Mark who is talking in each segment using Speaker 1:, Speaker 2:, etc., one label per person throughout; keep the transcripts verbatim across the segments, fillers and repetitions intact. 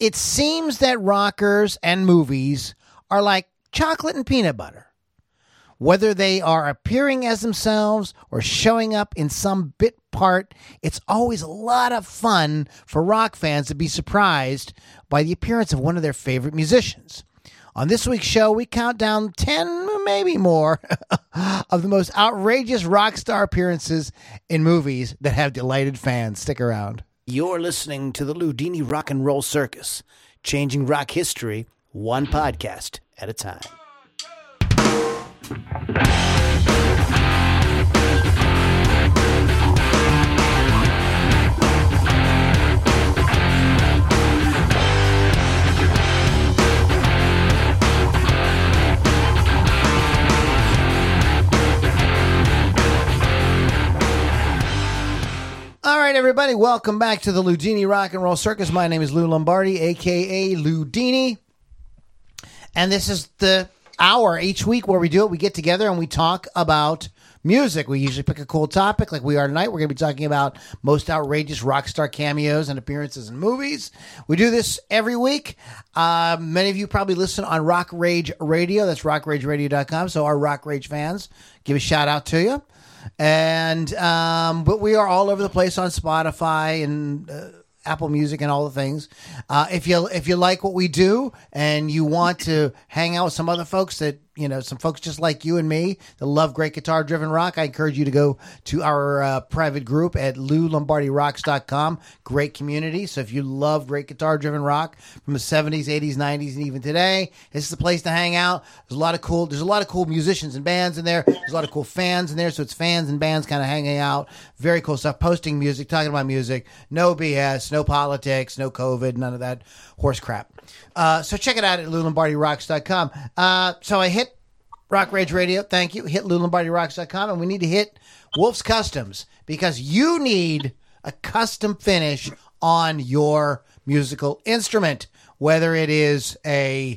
Speaker 1: It seems that rockers and movies are like chocolate and peanut butter. Whether they are appearing as themselves or showing up in some bit part, it's always a lot of fun for rock fans to be surprised by the appearance of one of their favorite musicians. On this week's show, we count down ten, maybe more, of the most outrageous rock star appearances in movies that have delighted fans. Stick around. You're listening to the Ludini Rock and Roll Circus, changing rock history one podcast at a time. All right, everybody, welcome back to the Ludini Rock and Roll Circus. My name is Lou Lombardi, a k a. Ludini, and this is the hour each week where we do it. We get together and we talk about music. We usually pick a cool topic like we are tonight. We're going to be talking about most outrageous rock star cameos and appearances in movies. We do this every week. Uh, many of you probably listen on Rock Rage Radio. That's rock rage radio dot com. So our Rock Rage fans, give a shout out to you. And um, but we are all over the place on Spotify and uh, Apple Music and all the things. Uh, if you if you like what we do and you want to hang out with some other folks that, you know, some folks just like you and me that love great guitar driven rock, I encourage you to go to our uh, private group at lou lombardi rocks dot com. Great community. So if you love great guitar driven rock from the seventies, eighties, nineties, and even today, this is the place to hang out. There's a lot of cool, there's a lot of cool musicians and bands in there. There's a lot of cool fans in there. So it's fans and bands kind of hanging out. Very cool stuff. Posting music, talking about music. No B S, no politics, no COVID, none of that horse crap. Uh, so check it out at lou lombardi rocks dot com. Uh, so I hit Rock Rage Radio. Thank you. Hit lou lombardi rocks dot com. And we need to hit Wolf's Customs because you need a custom finish on your musical instrument, whether it is a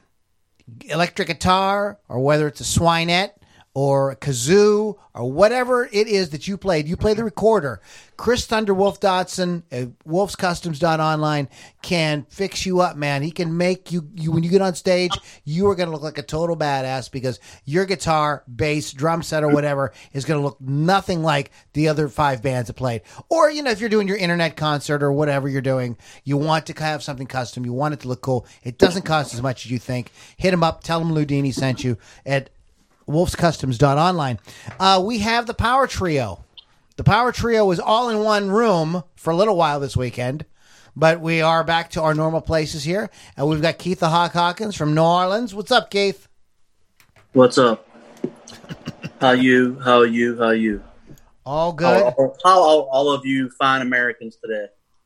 Speaker 1: electric guitar or whether it's a swinette or a kazoo or whatever it is that you played. You play the recorder. Chris Thunder Wolf Dotson at wolfs customs dot online can fix you up, man. He can make you, you when you get on stage, you are going to look like a total badass because your guitar, bass, drum set, or whatever is going to look nothing like the other five bands that played. Or, you know, if you're doing your internet concert or whatever you're doing, you want to have something custom. You want it to look cool. It doesn't cost as much as you think. Hit him up. Tell him Ludini sent you at wolfs customs dot online. Uh, we have the Power Trio. The Power Trio was all in one room for a little while this weekend, but we are back to our normal places here. And we've got Keith the Hawk Hawkins from New Orleans. What's up, Keith?
Speaker 2: What's up? How you? How you? How you?
Speaker 1: All good.
Speaker 2: How, how are all of you fine Americans today?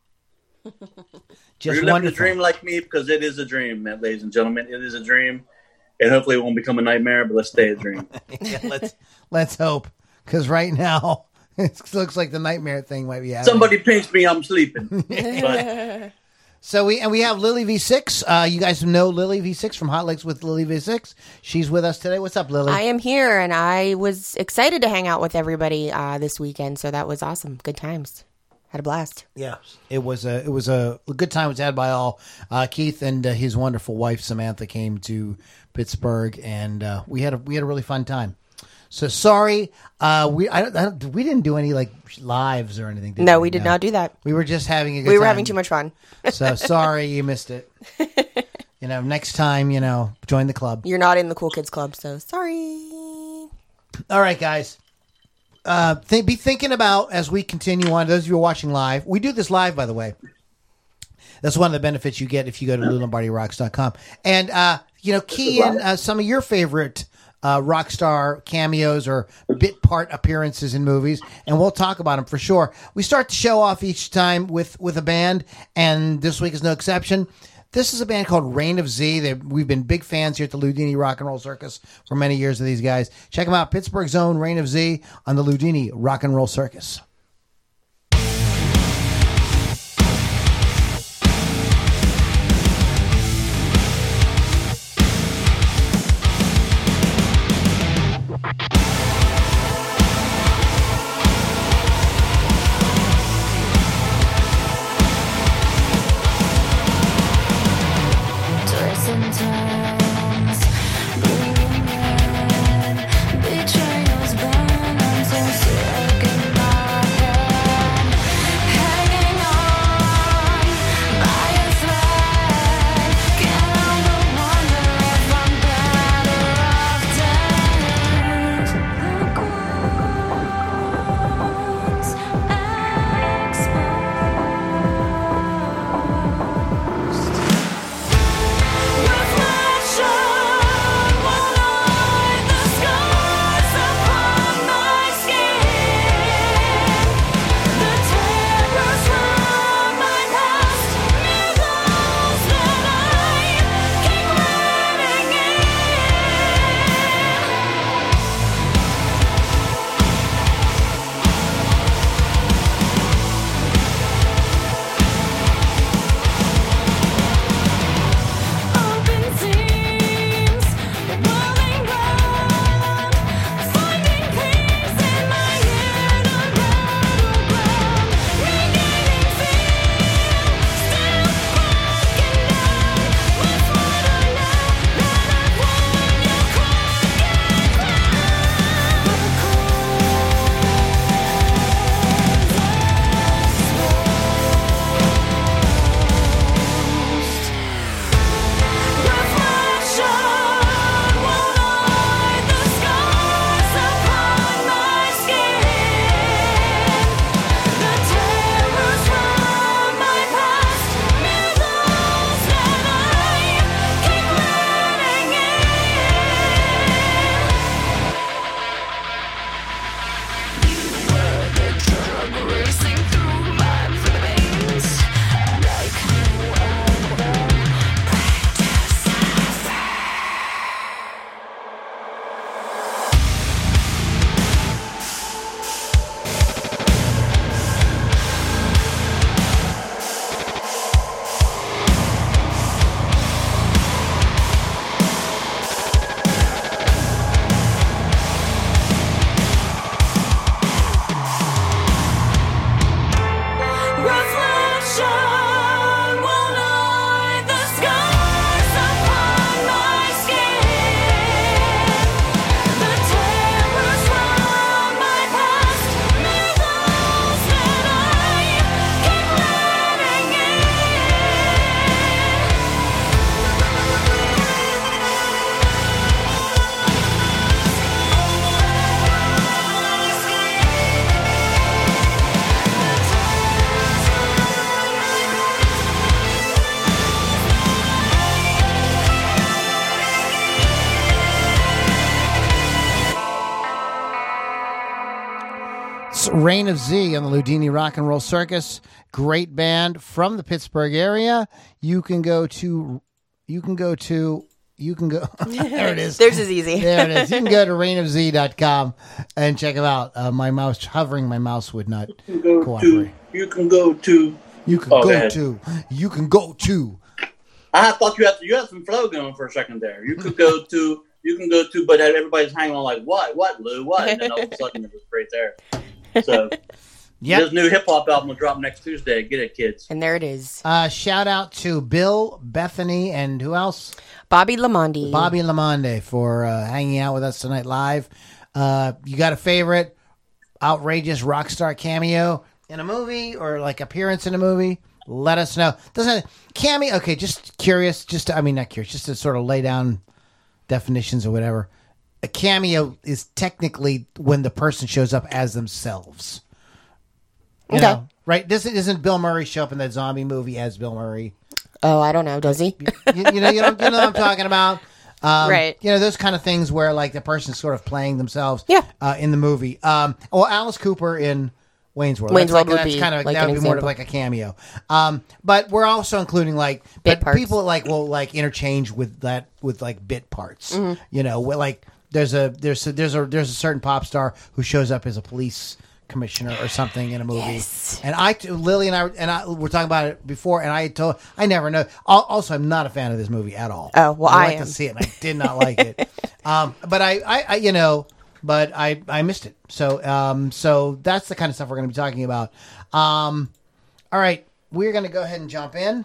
Speaker 1: Just
Speaker 2: Are you living a dream like me? Because it is a dream, ladies and gentlemen. It is a dream. And hopefully it won't become a nightmare, but let's stay a dream.
Speaker 1: yeah, let's let's hope. Because right now, it looks like the nightmare thing might be happening.
Speaker 2: Somebody pinch me, I'm sleeping. But,
Speaker 1: so we and we have Lily V six. Uh, you guys know Lily V six from Hot Licks with Lily V six. She's with us today. What's up, Lily?
Speaker 3: I am here, and I was excited to hang out with everybody uh, this weekend, so that was awesome. Good times. Had a blast.
Speaker 1: Yeah, it was a it was a good time was had by all. Uh, Keith and uh, his wonderful wife Samantha came to Pittsburgh, and uh, we had a we had a really fun time. So sorry, uh, we I don't, I don't, we didn't do any like lives or anything. Did
Speaker 3: no,
Speaker 1: we,
Speaker 3: we did
Speaker 1: no.
Speaker 3: not do that.
Speaker 1: We were just having a good
Speaker 3: we
Speaker 1: time.
Speaker 3: were having too much fun.
Speaker 1: So sorry you missed it. You know, next time, you know, join the club.
Speaker 3: You're not in the Cool Kids Club, so sorry.
Speaker 1: All right, guys. Uh, th- be thinking about as we continue on. Those of you who are watching live, we do this live, by the way. That's one of the benefits you get if you go to lou lombardi rocks dot com. And, uh, you know, key in uh, some of your favorite uh, rock star cameos or bit part appearances in movies, and we'll talk about them for sure. We start the show off each time with, with a band, and this week is no exception. This is a band called Reign of Z. They, we've been big fans here at the Ludini Rock and Roll Circus for many years of these guys. Check them out, Pittsburgh's own Reign of Z on the Ludini Rock and Roll Circus. Reign of Z on the Ludini Rock and Roll Circus. Great band from the Pittsburgh area. You can go to, you can go to, you can go, there it is.
Speaker 3: There's is easy.
Speaker 1: There it is. You can go to reign of z dot com and check them out. Uh, my mouse, hovering my mouse would not
Speaker 2: You can go
Speaker 1: cooperate.
Speaker 2: to. You can go to.
Speaker 1: You can
Speaker 2: Oh, go
Speaker 1: go
Speaker 2: ahead.
Speaker 1: to, you can go to.
Speaker 2: I thought you had you had some flow going for a second there. You could go to. You can go to, but everybody's hanging on like what, what, Lou, what, and then all of a sudden it was right there. So.
Speaker 1: Yep.
Speaker 2: His new hip hop album will drop next Tuesday. Get it, kids.
Speaker 3: And there it is.
Speaker 1: Uh, shout out to Bill, Bethany, and who else?
Speaker 3: Bobby Lamonde.
Speaker 1: Bobby Lamonde for uh, hanging out with us tonight live. Uh, you got a favorite outrageous rock star cameo in a movie or like appearance in a movie? Let us know. Doesn't cameo? Okay, just curious. Just to, I mean, not curious. Just to sort of lay down definitions or whatever. A cameo is technically when the person shows up as themselves. You
Speaker 3: Okay.
Speaker 1: know, right? This isn't Bill Murray show up in that zombie movie as Bill Murray.
Speaker 3: Oh, I don't know. Does he?
Speaker 1: You, you know, you know, you know what I'm talking about. Um,
Speaker 3: Right.
Speaker 1: You know, those kind of things where like the person's sort of playing themselves.
Speaker 3: Yeah.
Speaker 1: Uh, in the movie. Um, well, Alice Cooper in Wayne's World.
Speaker 3: Wayne's
Speaker 1: That's
Speaker 3: World
Speaker 1: like,
Speaker 3: would
Speaker 1: that's
Speaker 3: be
Speaker 1: kind of
Speaker 3: like
Speaker 1: that
Speaker 3: an
Speaker 1: would be more of
Speaker 3: example.
Speaker 1: like a cameo. Um, but we're also including like
Speaker 3: Bit
Speaker 1: but
Speaker 3: parts.
Speaker 1: people like will like interchange with that with like bit parts.
Speaker 3: Mm-hmm.
Speaker 1: You know, where, like there's a there's a, there's a there's a certain pop star who shows up as a police commissioner or something in a movie.
Speaker 3: Yes.
Speaker 1: And I, Lily and I, and I were talking about it before, and I told, I never know. Al- Also, I'm not a fan of this movie at all.
Speaker 3: Oh, well,
Speaker 1: I
Speaker 3: I
Speaker 1: like
Speaker 3: am.
Speaker 1: to see it, and I did not like it. Um, but I, I, I, you know, but I, I missed it. So, um, so that's the kind of stuff we're going to be talking about. Um, all right, we're going to go ahead and jump in.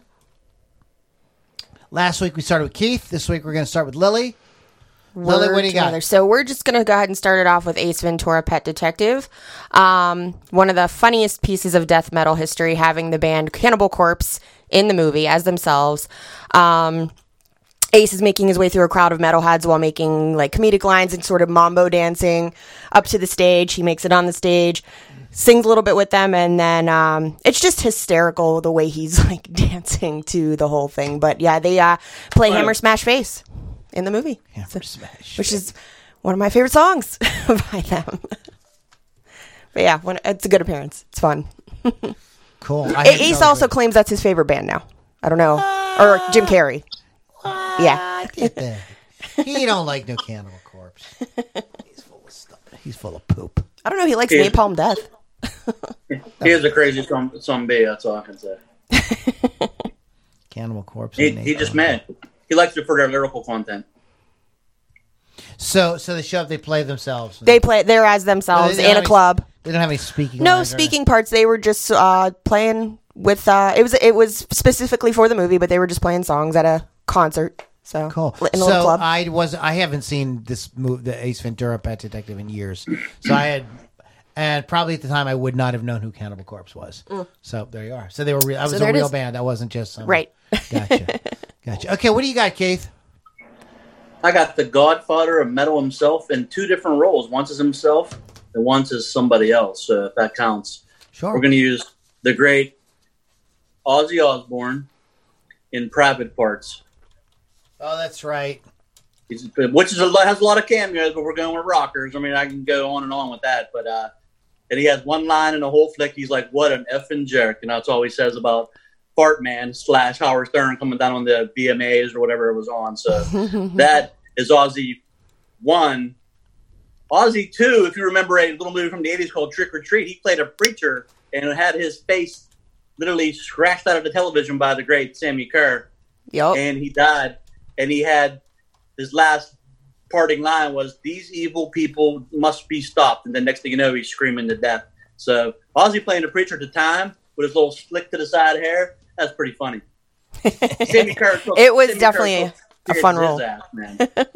Speaker 1: Last week we started with Keith. This week we're going to start with Lily. Lily,
Speaker 3: Word
Speaker 1: what do you got?
Speaker 3: together. So we're just going to go ahead and start it off with Ace Ventura, Pet Detective. Um, one of the funniest pieces of death metal history, having the band Cannibal Corpse in the movie as themselves. Um, Ace is making his way through a crowd of metalheads while making like comedic lines and sort of mambo dancing up to the stage. He makes it on the stage, sings a little bit with them, and then um, it's just hysterical the way he's like dancing to the whole thing. But yeah, they uh, play
Speaker 2: Wow.
Speaker 3: Hammer Smash Face in the movie.
Speaker 1: Hammer
Speaker 3: So-
Speaker 1: Smash
Speaker 3: which is one of my favorite songs by them. But yeah, when, it's a good appearance. It's fun.
Speaker 1: Cool. I
Speaker 3: A-
Speaker 1: hadn't
Speaker 3: Ace
Speaker 1: know
Speaker 3: also
Speaker 1: it.
Speaker 3: claims that's his favorite band now. I don't know. Or Jim Carrey. Yeah.
Speaker 1: Get that. He don't like no Cannibal Corpse. He's full of stuff. He's full of poop.
Speaker 3: I don't know. He likes
Speaker 2: Yeah.
Speaker 3: Napalm Death.
Speaker 2: He is a crazy some some B. That's all I can say.
Speaker 1: Cannibal Corpse.
Speaker 2: He
Speaker 1: and
Speaker 2: he
Speaker 1: Napalm.
Speaker 2: just mad. He likes it for their lyrical content.
Speaker 1: So, so they show up. They play themselves.
Speaker 3: They play. They're as themselves
Speaker 1: They don't
Speaker 3: in a
Speaker 1: have any-
Speaker 3: club.
Speaker 1: They don't have any speaking.
Speaker 3: No
Speaker 1: lines or
Speaker 3: speaking parts. They were just uh, playing with. Uh, it was it was specifically for the movie, but they were just playing songs at a concert. So
Speaker 1: Cool.
Speaker 3: in a
Speaker 1: So
Speaker 3: little club.
Speaker 1: I was. I haven't seen this move, the Ace Ventura: Pet Detective, in years. So I had, and probably at the time I would not have known who Cannibal Corpse was. So there you are. So they were. Real, I was
Speaker 3: Mm. there
Speaker 1: a
Speaker 3: it
Speaker 1: real
Speaker 3: is.
Speaker 1: band. I wasn't just some.
Speaker 3: Right.
Speaker 1: Gotcha. Gotcha. Okay. What do you got, Keith?
Speaker 2: I got the Godfather of metal himself in two different roles. Once as himself, and once as somebody else. So if that counts,
Speaker 1: Sure.
Speaker 2: we're going to use the great Ozzy Osbourne in Private Parts.
Speaker 1: Oh, that's right.
Speaker 2: He's, which is a, lot- has a lot of cameos, but we're going with rockers. I mean, I can go on and on with that, but uh, and he has one line in the whole flick. He's like, "What an effing jerk," and that's all he says about Fart Man slash Howard Stern coming down on the B M As or whatever it was on. So that is Ozzy one. Ozzy two, if you remember a little movie from the eighties called Trick or Treat, he played a preacher and had his face literally scratched out of the television by the great Sammy Kerr,
Speaker 3: Yup.
Speaker 2: and he died. And he had his last parting line was, "These evil people must be stopped." And then next thing you know, he's screaming to death. So Ozzy playing the preacher at the time with his little slick to the side hair, that's pretty funny. Sammy Kerr took-
Speaker 3: It was
Speaker 2: Sammy Kerr
Speaker 3: definitely
Speaker 2: took
Speaker 3: a fun
Speaker 2: his
Speaker 3: role.
Speaker 2: ass, man.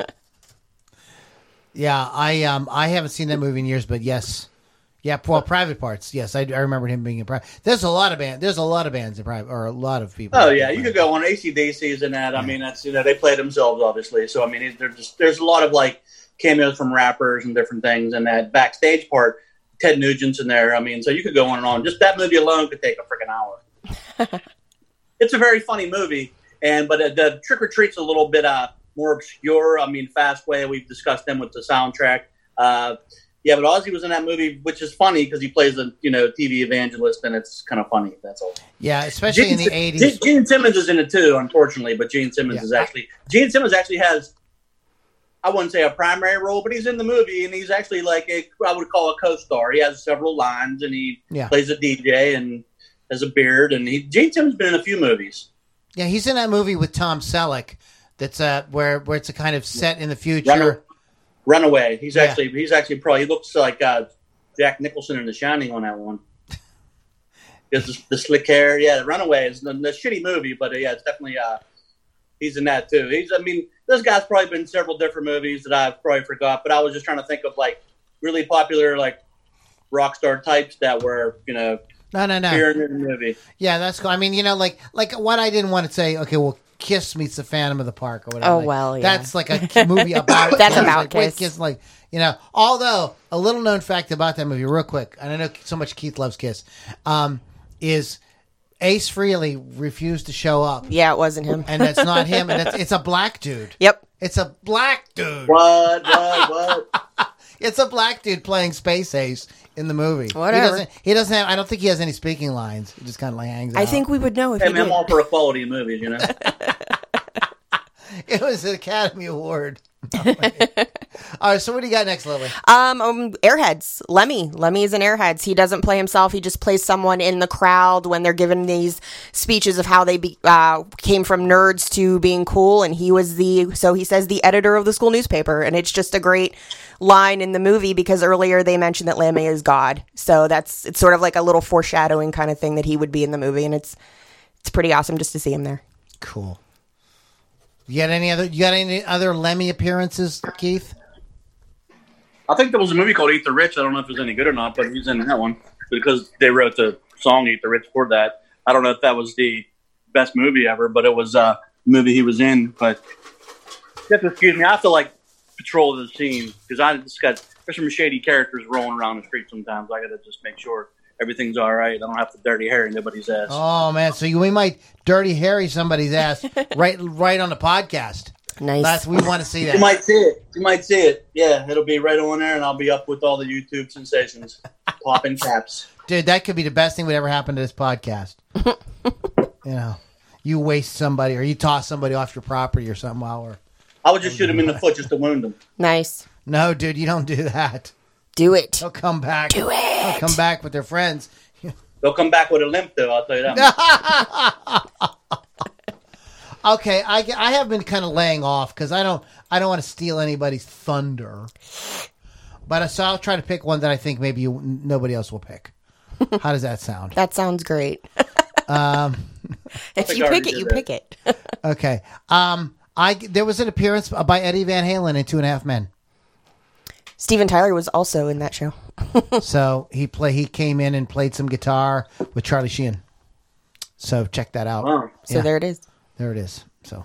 Speaker 1: Yeah, I um I haven't seen that movie in years, but yes, yeah. Well, Private Parts. Yes, I, I remember him being in private. There's a lot of band. There's a lot of bands in private, or a lot of people.
Speaker 2: Oh yeah, you could go on A C D C's and that. I mean, that's, you know, they play themselves obviously. So I mean, there's just there's a lot of like cameos from rappers and different things, and that backstage part, Ted Nugent's in there. I mean, so you could go on and on. Just that movie alone could take a freaking hour. It's a very funny movie, and but uh, the Trick or Treat's a little bit uh more obscure. I mean, Fastway, we've discussed them with the soundtrack. Uh, Yeah, but Ozzy was in that movie, which is funny because he plays a you know T V evangelist, and it's kind of funny. That's all.
Speaker 1: Yeah, especially
Speaker 2: Gene,
Speaker 1: in the eighties.
Speaker 2: Gene Simmons is in it too, unfortunately. But Gene Simmons
Speaker 1: Yeah.
Speaker 2: is actually Gene Simmons actually has, I wouldn't say a primary role, but he's in the movie, and he's actually like a I would call a co-star. He has several lines, and he
Speaker 1: Yeah.
Speaker 2: plays a D J and has a beard. And he Gene Simmons has been in a few movies.
Speaker 1: Yeah, he's in that movie with Tom Selleck. That's uh where where it's a kind of set in the future.
Speaker 2: Runaway. Runaway. He's
Speaker 1: Yeah.
Speaker 2: actually he's actually probably he looks like uh, Jack Nicholson in The Shining on that one. Because the, the slick hair, yeah. Runaway is a, a shitty movie, but uh, yeah, it's definitely uh, he's in that too. He's I mean, this guy's probably been in several different movies that I've probably forgot, but I was just trying to think of like really popular like rock star types that were you know
Speaker 1: No, no, no.
Speaker 2: appearing in the movie.
Speaker 1: Yeah, that's cool. I mean, you know, like like what I didn't want to say. Okay, well, Kiss meets the Phantom of the Park or whatever.
Speaker 3: Oh,
Speaker 1: like,
Speaker 3: well, yeah.
Speaker 1: That's like a movie about.
Speaker 3: That's
Speaker 1: Kiss.
Speaker 3: about
Speaker 1: like, wait,
Speaker 3: Kiss.
Speaker 1: Kiss. Like you know, although a little known fact about that movie, real quick, and I know so much Keith loves Kiss, um, is Ace Frehley refused to show up,
Speaker 3: Yeah, it wasn't him.
Speaker 1: and that's not him, and it's, it's a black dude.
Speaker 3: Yep.
Speaker 1: It's a black dude.
Speaker 2: What? What? What?
Speaker 1: It's a black dude playing Space Ace in the movie.
Speaker 3: Whatever.
Speaker 1: He doesn't. He doesn't have. I don't think he has any speaking lines. He just kind of like hangs out.
Speaker 3: I think we would know if
Speaker 2: Hey,
Speaker 3: he
Speaker 2: man, I'm
Speaker 3: did.
Speaker 2: all for equality in movies, you know.
Speaker 1: it was an Academy Award. All right. So what do you got next, Lily?
Speaker 3: Um, um, Airheads. Lemmy. Lemmy is in Airheads. He doesn't play himself. He just plays someone in the crowd when they're giving these speeches of how they be, uh, came from nerds to being cool. And he was the, so he says, the editor of the school newspaper. And it's just a great line in the movie because earlier they mentioned that Lemmy is God. So that's, it's sort of like a little foreshadowing kind of thing that he would be in the movie. And it's, it's pretty awesome just to see him there.
Speaker 1: Cool. You got any other? You got any other Lemmy appearances, Keith?
Speaker 2: I think there was a movie called Eat the Rich. I don't know if it was any good or not, but he's in that one because they wrote the song Eat the Rich for that. I don't know if that was the best movie ever, but it was a movie he was in. But just excuse me, I have to like patrol the scene because I just got there's some shady characters rolling around the street sometimes. I got to just make sure everything's all right. I don't have to dirty hair anybody's ass.
Speaker 1: Oh man, so you, we might dirty Harry somebody's ass right, right on the podcast.
Speaker 3: Nice.
Speaker 1: That's we want to see
Speaker 2: You
Speaker 1: that.
Speaker 2: might see it. You might see it. Yeah, it'll be right on there, and I'll be up with all the YouTube sensations, popping caps.
Speaker 1: Dude, that could be the best thing that ever happened to this podcast. You know, you waste somebody or you toss somebody off your property or something while we're.
Speaker 2: I would just shoot him in the foot just to wound him.
Speaker 3: Nice.
Speaker 1: No, dude, you don't do that.
Speaker 3: Do it.
Speaker 1: They'll come back.
Speaker 3: Do it.
Speaker 1: They'll come back with their friends.
Speaker 2: They'll come back with a limp, though. I'll tell you that.
Speaker 1: Okay, I, I have been kind of laying off because I don't I don't want to steal anybody's thunder. But uh, so I'll try to pick one that I think maybe you, nobody else will pick. How does that sound?
Speaker 3: That sounds great.
Speaker 1: Um,
Speaker 3: if
Speaker 2: think
Speaker 3: you
Speaker 2: I
Speaker 3: pick
Speaker 2: already
Speaker 3: it, you
Speaker 2: did
Speaker 3: pick it.
Speaker 1: okay. Um, I there was an appearance by Eddie Van Halen in Two and a Half Men.
Speaker 3: Steven Tyler was also in that show.
Speaker 1: So he play he came in and played some guitar with Charlie Sheen. So check that out.
Speaker 2: Wow.
Speaker 3: So
Speaker 1: Yeah.
Speaker 3: there it is.
Speaker 1: There it is. So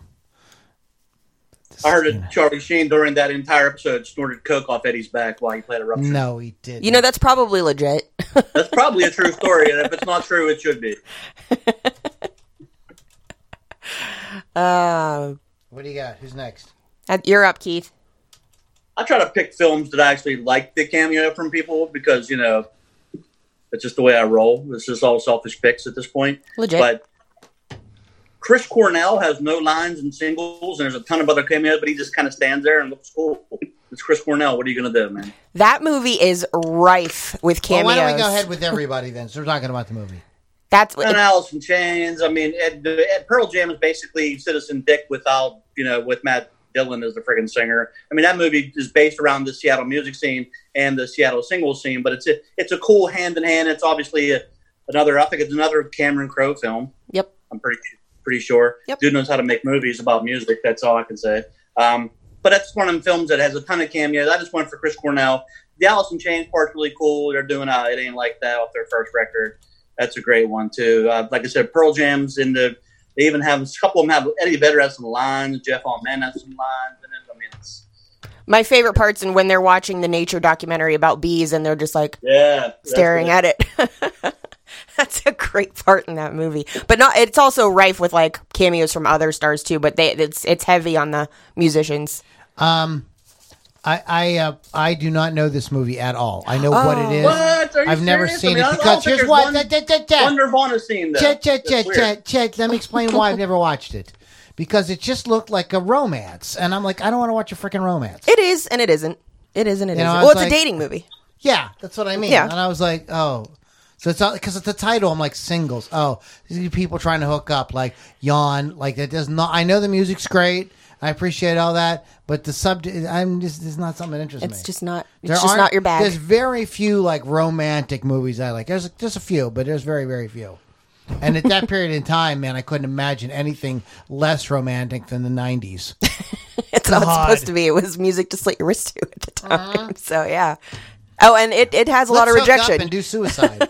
Speaker 2: I heard that Charlie Sheen during that entire episode snorted coke off Eddie's back while he played a rupture.
Speaker 1: no, he did.
Speaker 3: You know, that's probably legit.
Speaker 2: That's probably a true story, and if it's not true, it should be.
Speaker 3: uh,
Speaker 1: What do you got? Who's next?
Speaker 3: you're up, Keith.
Speaker 2: I try to pick films that I actually like the cameo from people because, you know, it's just the way I roll. It's just all selfish picks at this point.
Speaker 3: Legit.
Speaker 2: But Chris Cornell has no lines and singles, and there's a ton of other cameos, but he just kind of stands there and looks cool. It's Chris Cornell. What are you going to do, man?
Speaker 3: That movie is rife with
Speaker 1: Well,
Speaker 3: cameos.
Speaker 1: why don't we go ahead with everybody then? So we're talking about the movie.
Speaker 3: That's
Speaker 2: And Alice in Chains. I mean, Ed, Ed, Pearl Jam is basically Citizen Dick without, you know, with Matt Dillon as the friggin' singer. I mean, that movie is based around the Seattle music scene and the Seattle single scene, but it's a, it's a cool hand-in-hand. It's obviously a, another, I think it's another Cameron Crowe film.
Speaker 3: Yep.
Speaker 2: I'm pretty pretty sure.
Speaker 3: Yep.
Speaker 2: Dude knows how to make movies about music. That's all I can say. Um, but that's one of them films that has a ton of cameos. I just went for Chris Cornell. The Alice in Chains part's really cool. They're doing uh, It Ain't Like That off their first record. That's a great one, too. Uh, like I said, Pearl Jam's in the – they even have – a couple of them have – Eddie Vedder has some lines. Jeff Allman has some lines. And then, I mean, it's –
Speaker 3: My favorite part's in when they're watching the nature documentary about bees and they're just like
Speaker 2: yeah,
Speaker 3: staring at it. That's a great part in that movie. But not it's also rife with like cameos from other stars too, but they it's it's heavy on the musicians.
Speaker 1: Um, I I, uh, I do not know this movie at all. I know what it is.
Speaker 2: What? Are you
Speaker 1: I've never
Speaker 2: serious?
Speaker 1: seen
Speaker 2: I mean, I
Speaker 1: it
Speaker 2: don't
Speaker 1: because
Speaker 2: think
Speaker 1: here's
Speaker 2: there's
Speaker 1: what.
Speaker 2: one-
Speaker 1: da- da- da- da.
Speaker 2: One Nirvana scene, though.
Speaker 1: Chet, chet,
Speaker 2: That's
Speaker 1: chet,
Speaker 2: weird.
Speaker 1: chet, chet. Let me explain why I've never watched it. Because it just looked like a romance, and I'm like, I don't want to watch a freaking romance.
Speaker 3: It is and it isn't. It is and it
Speaker 1: You know,
Speaker 3: isn't.
Speaker 1: I
Speaker 3: Well,
Speaker 1: was
Speaker 3: it's
Speaker 1: like-
Speaker 3: a dating movie.
Speaker 1: Yeah, that's what I mean.
Speaker 3: Yeah.
Speaker 1: And I was like, oh. So it's because it's the title. I'm like, singles. Oh, these are people trying to hook up. Like, yawn. Like, it does not. I know the music's great. I appreciate all that. But the subject, I'm just, it's not something that interests me.
Speaker 3: It's just not.
Speaker 1: There
Speaker 3: It's just
Speaker 1: aren't-
Speaker 3: not your bag.
Speaker 1: There's very few, like, romantic movies I like. There's just a few, but there's very, very few. And at that period in time, man, I couldn't imagine anything less romantic than the nineties.
Speaker 3: It's not
Speaker 1: God.
Speaker 3: supposed to be. It was music to slit your wrist to at the time. So yeah. Oh, and it, it has a lot of
Speaker 1: Let's hook up
Speaker 3: rejection.
Speaker 1: and do suicide.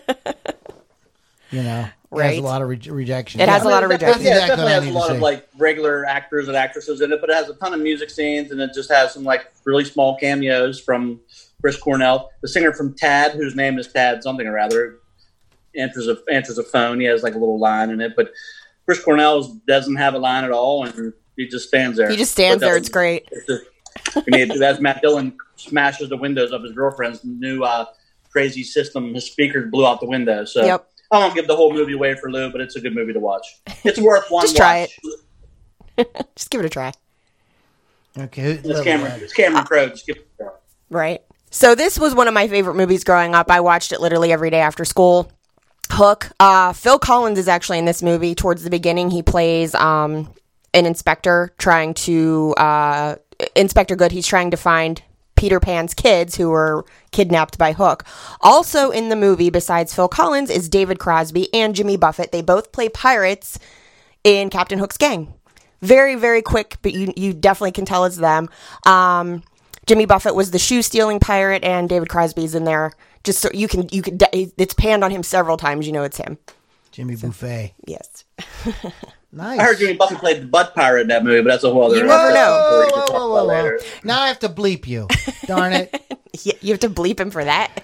Speaker 1: You know, it has
Speaker 3: Right.
Speaker 1: a lot of re- rejection.
Speaker 3: It has a lot of
Speaker 2: it definitely-
Speaker 3: rejection.
Speaker 2: Yeah, it
Speaker 1: Exactly what
Speaker 2: definitely
Speaker 1: I
Speaker 2: has a
Speaker 1: need to
Speaker 2: lot of
Speaker 1: say.
Speaker 2: like regular actors and actresses in it, but it has a ton of music scenes, and it just has some like really small cameos from Chris Cornell, the singer from Tad, whose name is Tad something or other, answers a answers a phone. He has like a little line in it, but Chris Cornell doesn't have a line at all, and he just stands there.
Speaker 3: He just stands
Speaker 2: But
Speaker 3: there.
Speaker 2: that's-
Speaker 3: It's great.
Speaker 2: It's just, I mean, as Matt Dillon smashes the windows of his girlfriend's new uh, crazy system, his speakers blew out the window. So
Speaker 3: Yep.
Speaker 2: I won't give the whole movie away for Lou, but it's a good movie to watch. It's worth one
Speaker 3: Just try
Speaker 2: watch.
Speaker 3: Just give it a try.
Speaker 1: Okay. who-
Speaker 2: It's Cameron, it's Cameron Crowe. Just give it a try.
Speaker 3: Right. So this was one of my favorite movies growing up. I watched it literally every day after school. Hook. Uh, Phil Collins is actually in this movie. Towards the beginning, he plays um, an inspector trying to uh, Inspector Good. He's trying to find Peter Pan's kids who were kidnapped by Hook. Also in the movie, besides Phil Collins, is David Crosby and Jimmy Buffett. They both play pirates in Captain Hook's gang. Very, very quick, but you you definitely can tell it's them. Um, Jimmy Buffett was the shoe stealing pirate, and David Crosby's in there. Just so you can you can it's panned on him several times. You know it's him.
Speaker 1: Jimmy Buffet.
Speaker 3: Yes.
Speaker 1: Nice.
Speaker 2: I heard Jimmy Buffett played the butt pirate in that movie, but that's a whole other.
Speaker 3: You never know.
Speaker 2: story we
Speaker 1: Whoa,
Speaker 2: can talk
Speaker 1: whoa, whoa,
Speaker 2: about
Speaker 1: whoa.
Speaker 2: later.
Speaker 1: Now I have to bleep you. Darn it.
Speaker 3: Yeah, you have to bleep him for that.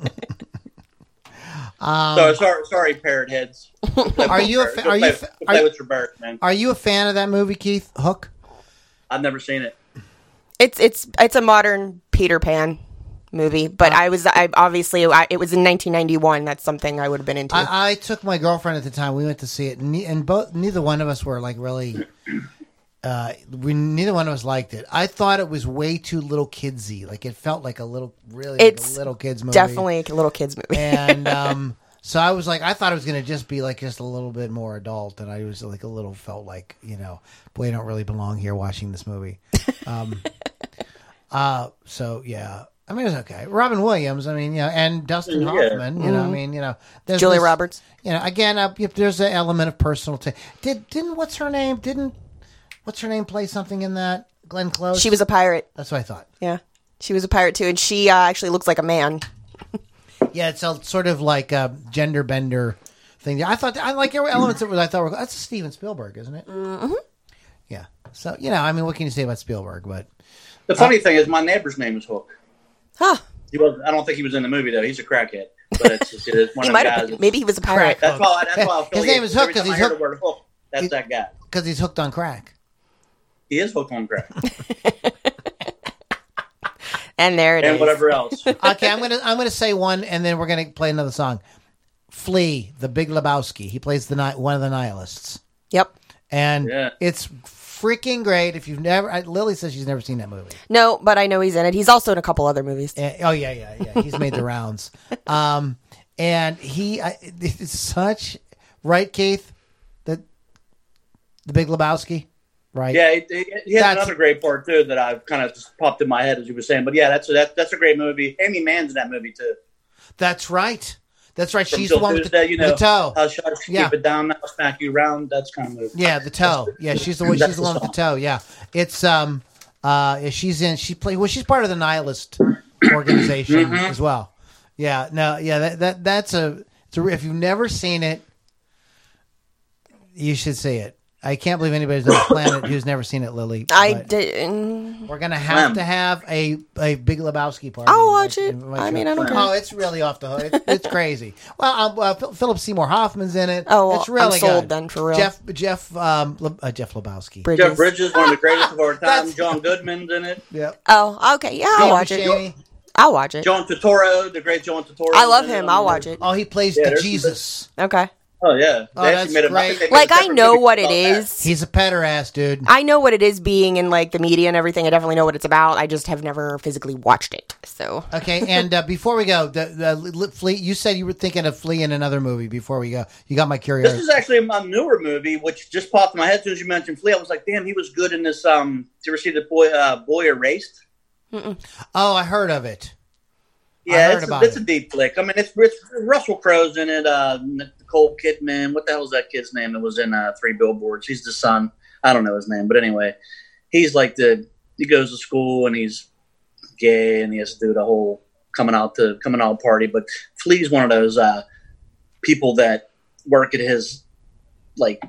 Speaker 2: so sorry, sorry, parrot heads. Play
Speaker 1: Are
Speaker 2: with
Speaker 1: you a
Speaker 2: your
Speaker 1: fa-
Speaker 2: bird. Go
Speaker 1: are
Speaker 2: play,
Speaker 1: you
Speaker 2: go
Speaker 1: fa-
Speaker 2: play
Speaker 1: are-
Speaker 2: with your bird, man?
Speaker 1: Are you a fan of that movie, Keith? Hook?
Speaker 2: I've never seen it.
Speaker 3: It's it's it's a modern Peter Pan movie, but I was I obviously I, it was in nineteen ninety-one. That's something I would have been into.
Speaker 1: I, I took my girlfriend at the time. We went to see it, and, ne- and both neither one of us were like really. Uh, we neither one of us liked it. I thought it was way too little kidsy. Like it felt like a little, really, like
Speaker 3: It's
Speaker 1: a little kids movie.
Speaker 3: Definitely a little kids movie.
Speaker 1: And um, so I was like, I thought it was going to just be like just a little bit more adult, and I was like a little felt like you know, boy, I don't really belong here watching this movie. Um, uh, so yeah. I mean, it was okay. Robin Williams, I mean, you know, and Dustin
Speaker 2: Yeah.
Speaker 1: Hoffman, you know, I mean, you know, there's
Speaker 3: Julia
Speaker 1: this-
Speaker 3: Roberts.
Speaker 1: You know, again, uh, if there's an element of personal. T- Did didn't what's her name? Didn't what's her name play something in that? Glenn Close.
Speaker 3: She was a pirate.
Speaker 1: That's what I thought.
Speaker 3: Yeah, she was a pirate too, and she uh, actually looks like a man.
Speaker 1: Yeah, it's a sort of like a gender bender thing. I thought I like there were elements of it. I thought were that's Steven Spielberg, isn't it? Mm-hmm. Yeah. So you know, I mean, what can you say about Spielberg? But
Speaker 2: The funny thing is, my neighbor's name is Hook.
Speaker 3: Huh?
Speaker 2: He was. I don't think he was in the movie though. He's a crackhead, but it's just it's one
Speaker 3: He
Speaker 2: of
Speaker 3: might
Speaker 2: the
Speaker 3: have
Speaker 2: guys.
Speaker 3: been. Maybe he was a pirate.
Speaker 2: That's why. That's why.
Speaker 1: His name is Hook because he's
Speaker 2: heard
Speaker 1: hooked.
Speaker 2: the word Hook. That's that guy.
Speaker 1: Because he's hooked on crack.
Speaker 2: He is hooked on crack
Speaker 3: And there it is.
Speaker 2: and whatever else.
Speaker 1: Okay, I'm gonna I'm gonna say one, and then we're gonna play another song. Flea, the Big Lebowski. He plays the ni- one of the nihilists,
Speaker 3: Yep.
Speaker 1: and
Speaker 2: Yeah.
Speaker 1: it's freaking great. If you've never, I, Lily says she's never seen that movie.
Speaker 3: No, but I know he's in it. He's also in a couple other movies.
Speaker 1: Eh, oh yeah, yeah, yeah. He's made the rounds. Um, and he, I, it's such right, Keith. The the Big Lebowski, right?
Speaker 2: Yeah, he, he, he has
Speaker 1: That's-
Speaker 2: another great part too that I've kind of just popped in my head as you were saying. But yeah, that's a, that, that's a great movie. Amy Mann's in that movie too.
Speaker 1: That's right. That's right.
Speaker 2: From
Speaker 1: She's
Speaker 2: Till
Speaker 1: the one with
Speaker 2: Tuesday,
Speaker 1: the,
Speaker 2: you know,
Speaker 1: the toe.
Speaker 2: How shot keep
Speaker 1: Yeah.
Speaker 2: it down, now smack you round. That's kind of movie.
Speaker 1: Yeah, the toe. Yeah, she's the one.
Speaker 2: That's
Speaker 1: She's the
Speaker 2: the
Speaker 1: one with the
Speaker 2: song.
Speaker 1: toe. Yeah, it's um, uh, yeah, she's in. She play. Well, she's part of the nihilist organization
Speaker 2: Mm-hmm.
Speaker 1: as well. Yeah, no, yeah, that that that's a. It's a if you've never seen it, you should see it. I can't believe anybody's on this planet who's never seen it, Lily.
Speaker 3: I
Speaker 1: but
Speaker 3: didn't.
Speaker 1: We're gonna have
Speaker 2: Slim.
Speaker 1: to have a a Big Lebowski party.
Speaker 3: I'll
Speaker 1: in my-
Speaker 3: watch it.
Speaker 1: in my
Speaker 3: I
Speaker 1: show.
Speaker 3: mean, I don't care.
Speaker 1: Oh, it's really off the hook. It's, it's crazy. Well, um, uh, Phil- Philip Seymour Hoffman's in it.
Speaker 3: Oh, well,
Speaker 1: it's really
Speaker 3: I'm sold
Speaker 1: good.
Speaker 3: then, for real.
Speaker 1: Jeff Jeff um, Le- uh, Jeff Lebowski.
Speaker 3: Bridges.
Speaker 2: Jeff Bridges, one of the greatest of our time.
Speaker 1: That's-
Speaker 2: John Goodman's in it.
Speaker 1: Yep.
Speaker 3: Oh, okay. Yeah, I'll
Speaker 1: Steve
Speaker 3: watch it.
Speaker 1: Buscemi.
Speaker 3: I'll watch it.
Speaker 2: John Turturro, the great John Turturro.
Speaker 3: I love
Speaker 2: is in it.
Speaker 3: him. I'll watch it.
Speaker 1: Oh, he plays
Speaker 2: Yeah,
Speaker 1: the
Speaker 2: there's-
Speaker 1: Jesus.
Speaker 3: Okay.
Speaker 2: Oh yeah,
Speaker 1: Oh,
Speaker 2: They
Speaker 1: that's
Speaker 2: actually made a-
Speaker 1: great.
Speaker 2: think they made
Speaker 3: Like,
Speaker 2: a
Speaker 3: I
Speaker 2: separate
Speaker 3: know
Speaker 2: movie
Speaker 3: what it
Speaker 2: about that.
Speaker 3: is.
Speaker 1: He's a petter ass dude.
Speaker 3: I know what it is being in like the media and everything. I definitely know what it's about. I just have never physically watched it. So
Speaker 1: Okay, and uh, before we go, the, the Li- Flea, you said you were thinking of Flea in another movie. Before we go, you got my
Speaker 2: This
Speaker 1: curiosity.
Speaker 2: is actually a newer movie, which just popped in my head as soon as you mentioned Flea. I was like, damn, he was good in this. Um, did you ever see the boy, uh, Boy Erased?
Speaker 1: Oh, I heard of it.
Speaker 2: Yeah,
Speaker 1: heard
Speaker 2: it's,
Speaker 1: about
Speaker 2: a, it's
Speaker 1: it.
Speaker 2: a deep flick. I mean, it's, it's Russell Crowe's in it. Uh, Nicole Kidman. What the hell is that kid's name that was in uh, Three Billboards? He's the son. I don't know his name, but anyway, he's like the he goes to school and he's gay and he has to do the whole coming out to coming out party. But Flea's one of those uh, people that work at his like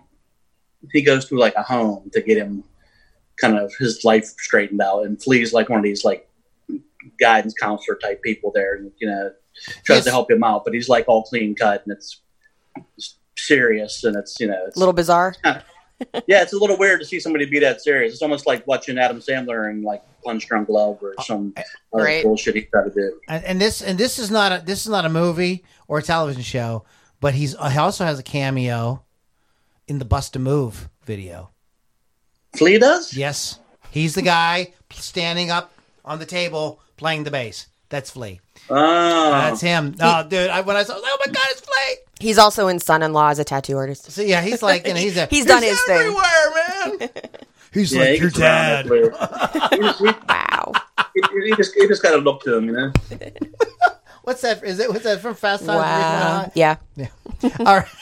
Speaker 2: he goes through like a home to get him kind of his life straightened out, and Flea's like one of these like guidance counselor type people there, and you know tries
Speaker 1: Yes.
Speaker 2: to help him out, but he's like all clean cut and it's, it's serious and it's you know it's,
Speaker 3: a little bizarre.
Speaker 2: yeah, it's a little weird to see somebody be that serious. It's almost like watching Adam Sandler and like Punch Drunk Love or some other
Speaker 3: Right.
Speaker 2: bullshit he tried to do.
Speaker 1: And, and this and this is not a this is not a movie or a television show, but he's he also has a cameo in the Bust a Move video.
Speaker 2: Flea does?
Speaker 1: Yes, he's the guy standing up on the table playing the bass. That's Flea.
Speaker 2: Oh,
Speaker 1: That's him. Oh, dude! I, when I saw, oh my God, it's Flea.
Speaker 3: He's also in Son-in-Law as a tattoo artist.
Speaker 1: So yeah, he's like, you know, he's a,
Speaker 3: He's done his thing.
Speaker 1: everywhere, man. He's
Speaker 2: yeah,
Speaker 1: like
Speaker 2: he
Speaker 1: your
Speaker 2: gets around
Speaker 1: dad.
Speaker 2: that Flea. he, just, he,
Speaker 3: Wow.
Speaker 2: he, he just he just got to look to him, you know.
Speaker 1: What's that? Is it? What's that from Fast Times?
Speaker 3: Wow.
Speaker 1: at
Speaker 3: Yeah.
Speaker 1: Ridgemont High? All right.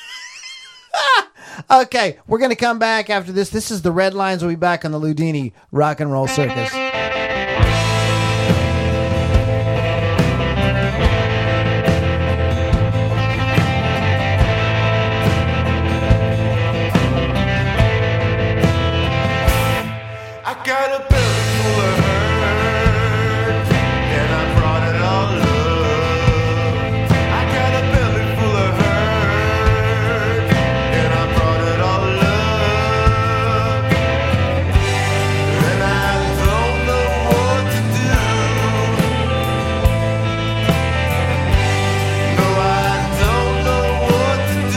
Speaker 1: Okay, we're going to come back after this. This is the Red Lines. We'll be back on the Ludini Rock and Roll Circus.
Speaker 4: I got a belly full of hurt, and I brought it all up. I got a belly full of hurt, and I brought it all up. And I don't know what to do. No, I don't know what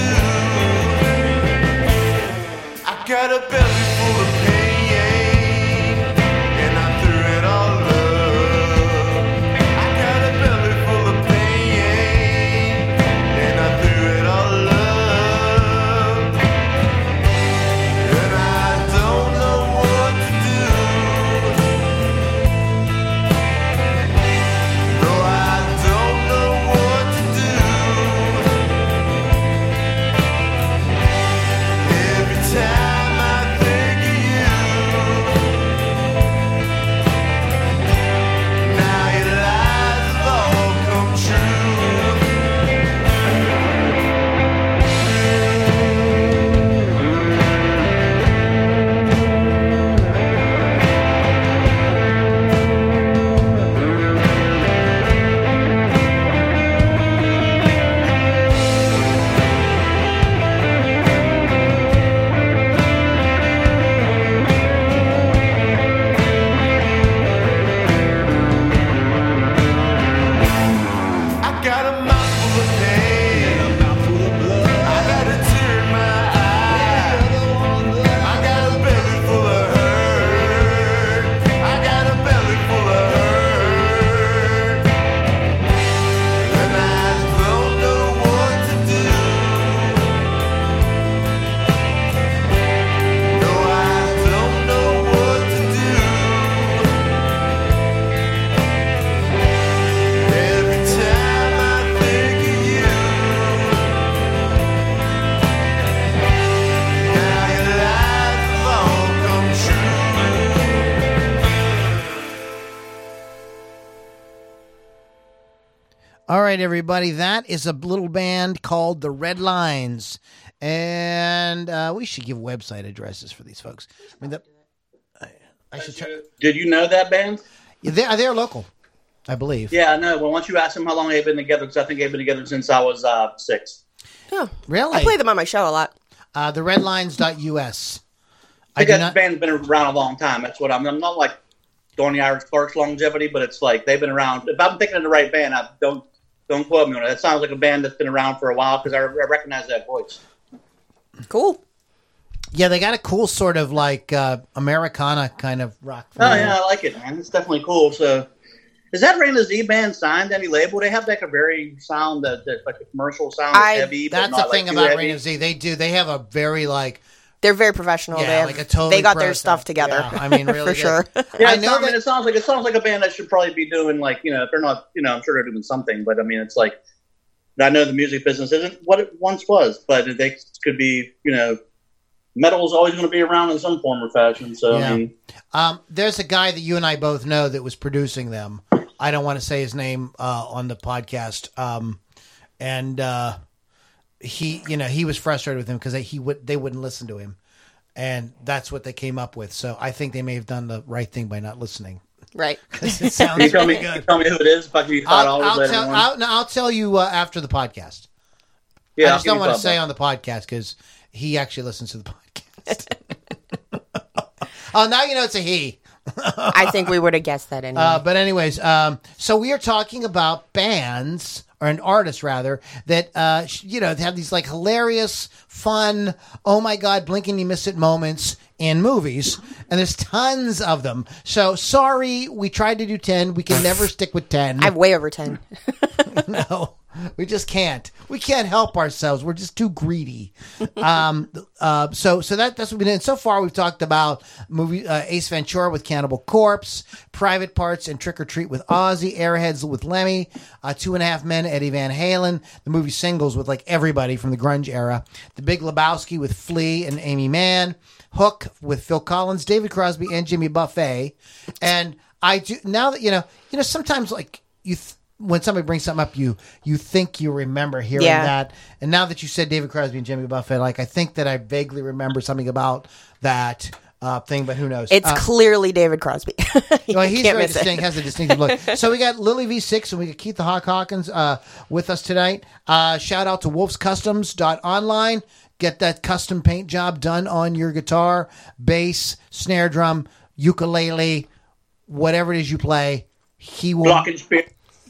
Speaker 4: to do. I got a belly full of pain. And I threw it all up. I got a belly full of pain, and I threw it all up. And I don't know what to do. No, I don't know what to do. Every time I think of you. Now your lies have all come true. I got a mouthful of pain, a mouthful of blood. I got a tear in my eye. I got a belly full of hurt. I got a belly full of hurt, and I don't know what to do. No, I don't know what to do. Every time I think of you, now your lies have all come true.
Speaker 1: All right, everybody. That is a little band called the Red Lines. And uh, we should give website addresses for these folks. I mean, the, I, I should try.
Speaker 2: Did you know that band?
Speaker 1: Yeah, they're, they're local, I believe.
Speaker 2: Yeah, I know. Well, once you ask them how long they've been together, because I think they've been together since I was uh, six.
Speaker 3: Oh,
Speaker 1: Really?
Speaker 3: I play them on my show a lot.
Speaker 1: Uh, the redlines dot U S.
Speaker 2: I
Speaker 1: I
Speaker 2: think
Speaker 1: do
Speaker 2: that
Speaker 1: not.
Speaker 2: band's been around a long time. That's what I'm. I'm not like Donnie Irish Clark's longevity, but it's like they've been around. If I'm thinking of the right band, I don't don't quote me on it. That sounds like a band that's been around for a while because I, I recognize that voice.
Speaker 3: Cool.
Speaker 1: Yeah, they got a cool sort of like uh, Americana kind of rock.
Speaker 2: Oh yeah, I like it, man. It's definitely cool. So, is that Rain Z band signed to any label? They have like a very sound that, that like a commercial sound, that's
Speaker 3: I-
Speaker 2: heavy. but
Speaker 1: That's the
Speaker 2: not,
Speaker 1: thing
Speaker 2: like, too
Speaker 1: about
Speaker 2: heavy.
Speaker 1: Rain of Z. They do. They have a very like.
Speaker 3: They're very professional.
Speaker 1: Yeah,
Speaker 3: they have,
Speaker 1: like a totally
Speaker 3: they got
Speaker 1: pro
Speaker 3: their stuff
Speaker 1: sound.
Speaker 3: together.
Speaker 1: Yeah, I mean, really
Speaker 3: for
Speaker 1: good.
Speaker 3: sure.
Speaker 2: Yeah,
Speaker 1: I
Speaker 2: it
Speaker 1: know
Speaker 2: sounds, I mean,
Speaker 1: that-
Speaker 2: it sounds like it sounds like a band that should probably be doing like you know if they're not you know I'm sure they're doing something, but I mean it's like I know the music business isn't what it once was, but they could be you know metal is always going to be around in some form or fashion. So
Speaker 1: Yeah.
Speaker 2: I mean,
Speaker 1: Um, there's a guy that you and I both know that was producing them. I don't want to say his name uh, on the podcast. Um, and uh, he, you know, he was frustrated with him because he would they wouldn't listen to him, and that's what they came up with. So I think they may have done the right thing by not listening.
Speaker 3: Right.
Speaker 1: 'Cause it
Speaker 2: can you
Speaker 1: sounds
Speaker 2: tell
Speaker 1: really
Speaker 2: me
Speaker 1: good.
Speaker 2: tell me who it is? If I give you five
Speaker 1: I'll,
Speaker 2: dollars
Speaker 1: I'll
Speaker 2: later
Speaker 1: tell.
Speaker 2: on.
Speaker 1: I'll, no, I'll tell you uh, after the podcast.
Speaker 2: yeah,
Speaker 1: I
Speaker 2: I'll
Speaker 1: just
Speaker 2: give
Speaker 1: don't
Speaker 2: you
Speaker 1: want to
Speaker 2: five
Speaker 1: say
Speaker 2: bucks.
Speaker 1: on the podcast because he actually listens to the podcast. Oh, now you know it's a he.
Speaker 3: I think we would have guessed that anyway.
Speaker 1: Uh, but anyways, um, so we are talking about bands or an artist rather that uh, sh- you know have these like hilarious, fun, oh my god, blink and you miss it moments in movies, and there's tons of them. So sorry, we tried to do ten. We can never stick with ten.
Speaker 3: I have way over ten.
Speaker 1: No, we just can't. We can't help ourselves. We're just too greedy. Um, uh, so, so that that's what we did. And so far, we've talked about movie uh, Ace Ventura with Cannibal Corpse, Private Parts and Trick or Treat with Ozzy, Airheads with Lemmy, uh, Two and a Half Men, Eddie Van Halen, the movie Singles with like everybody from the grunge era, The Big Lebowski with Flea and Amy Mann, Hook with Phil Collins, David Crosby, and Jimmy Buffett. And I do now that you know, you know, sometimes like you. Th- when somebody brings something up, you you think you remember hearing
Speaker 3: Yeah.
Speaker 1: that, and now that you said David Crosby and Jimmy Buffett, like I think that I vaguely remember something about that uh, thing, but who knows?
Speaker 3: It's
Speaker 1: Uh,
Speaker 3: clearly David Crosby. You
Speaker 1: well, he's
Speaker 3: can't
Speaker 1: very
Speaker 3: miss it.
Speaker 1: distinct, has a distinctive look. So we got Lily V six and we got Keith the Hawk Hawkins uh, with us tonight. Uh, shout out to wolves customs dot online. Get that custom paint job done on your guitar, bass, snare drum, ukulele, whatever it is you play. He will.
Speaker 2: Glockenspiel.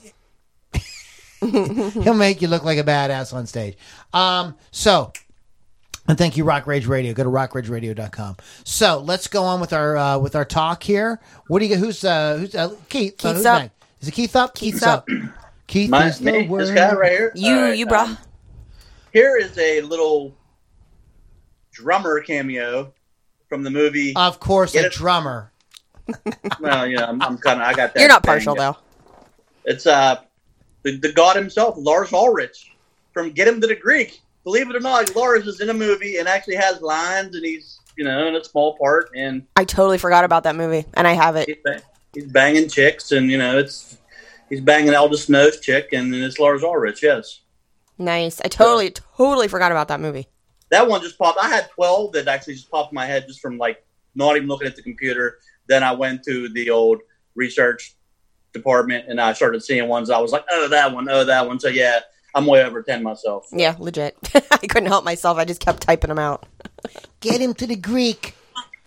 Speaker 1: He'll make you look like a badass on stage. Um, so, and thank you, Rock Rage Radio. Go to rock rage radio dot com. So let's go on with our uh, with our talk here. What do you? Who's uh, who's uh, Keith? uh,
Speaker 3: Keith's
Speaker 1: who's
Speaker 3: up.
Speaker 1: next? Is it Keith up?
Speaker 3: Keith's
Speaker 1: up. Keith
Speaker 2: My,
Speaker 1: is the
Speaker 2: me,
Speaker 1: word.
Speaker 2: this guy right here.
Speaker 3: You,
Speaker 2: All right,
Speaker 3: you, brah.
Speaker 2: um, here is a little drummer cameo from the movie.
Speaker 1: Of course,
Speaker 2: Get
Speaker 1: a
Speaker 2: it?
Speaker 1: drummer.
Speaker 2: well, you know, I'm, I'm kind of. I got that.
Speaker 3: You're not
Speaker 2: thing.
Speaker 3: partial, though.
Speaker 2: It's uh, the, the god himself, Lars Ulrich, from Get Him to the Greek. Believe it or not, Lars is in a movie and actually has lines, and he's you know in a small part, and
Speaker 3: I totally forgot about that movie, and I have it.
Speaker 2: he's, bang, he's banging chicks, and you know it's he's banging Aldous Snow's chick, and it's Lars Ulrich. Yes,
Speaker 3: Nice. I totally, totally forgot about that movie.
Speaker 2: that one just popped. I had twelve that actually just popped in my head just from like not even looking at the computer. Then I went to the old research department and I started seeing ones. I was like, oh, that one, oh, that one. So yeah, I'm way over ten myself.
Speaker 3: Yeah, legit. I couldn't help myself. I just kept typing them out.
Speaker 1: Get him to the Greek.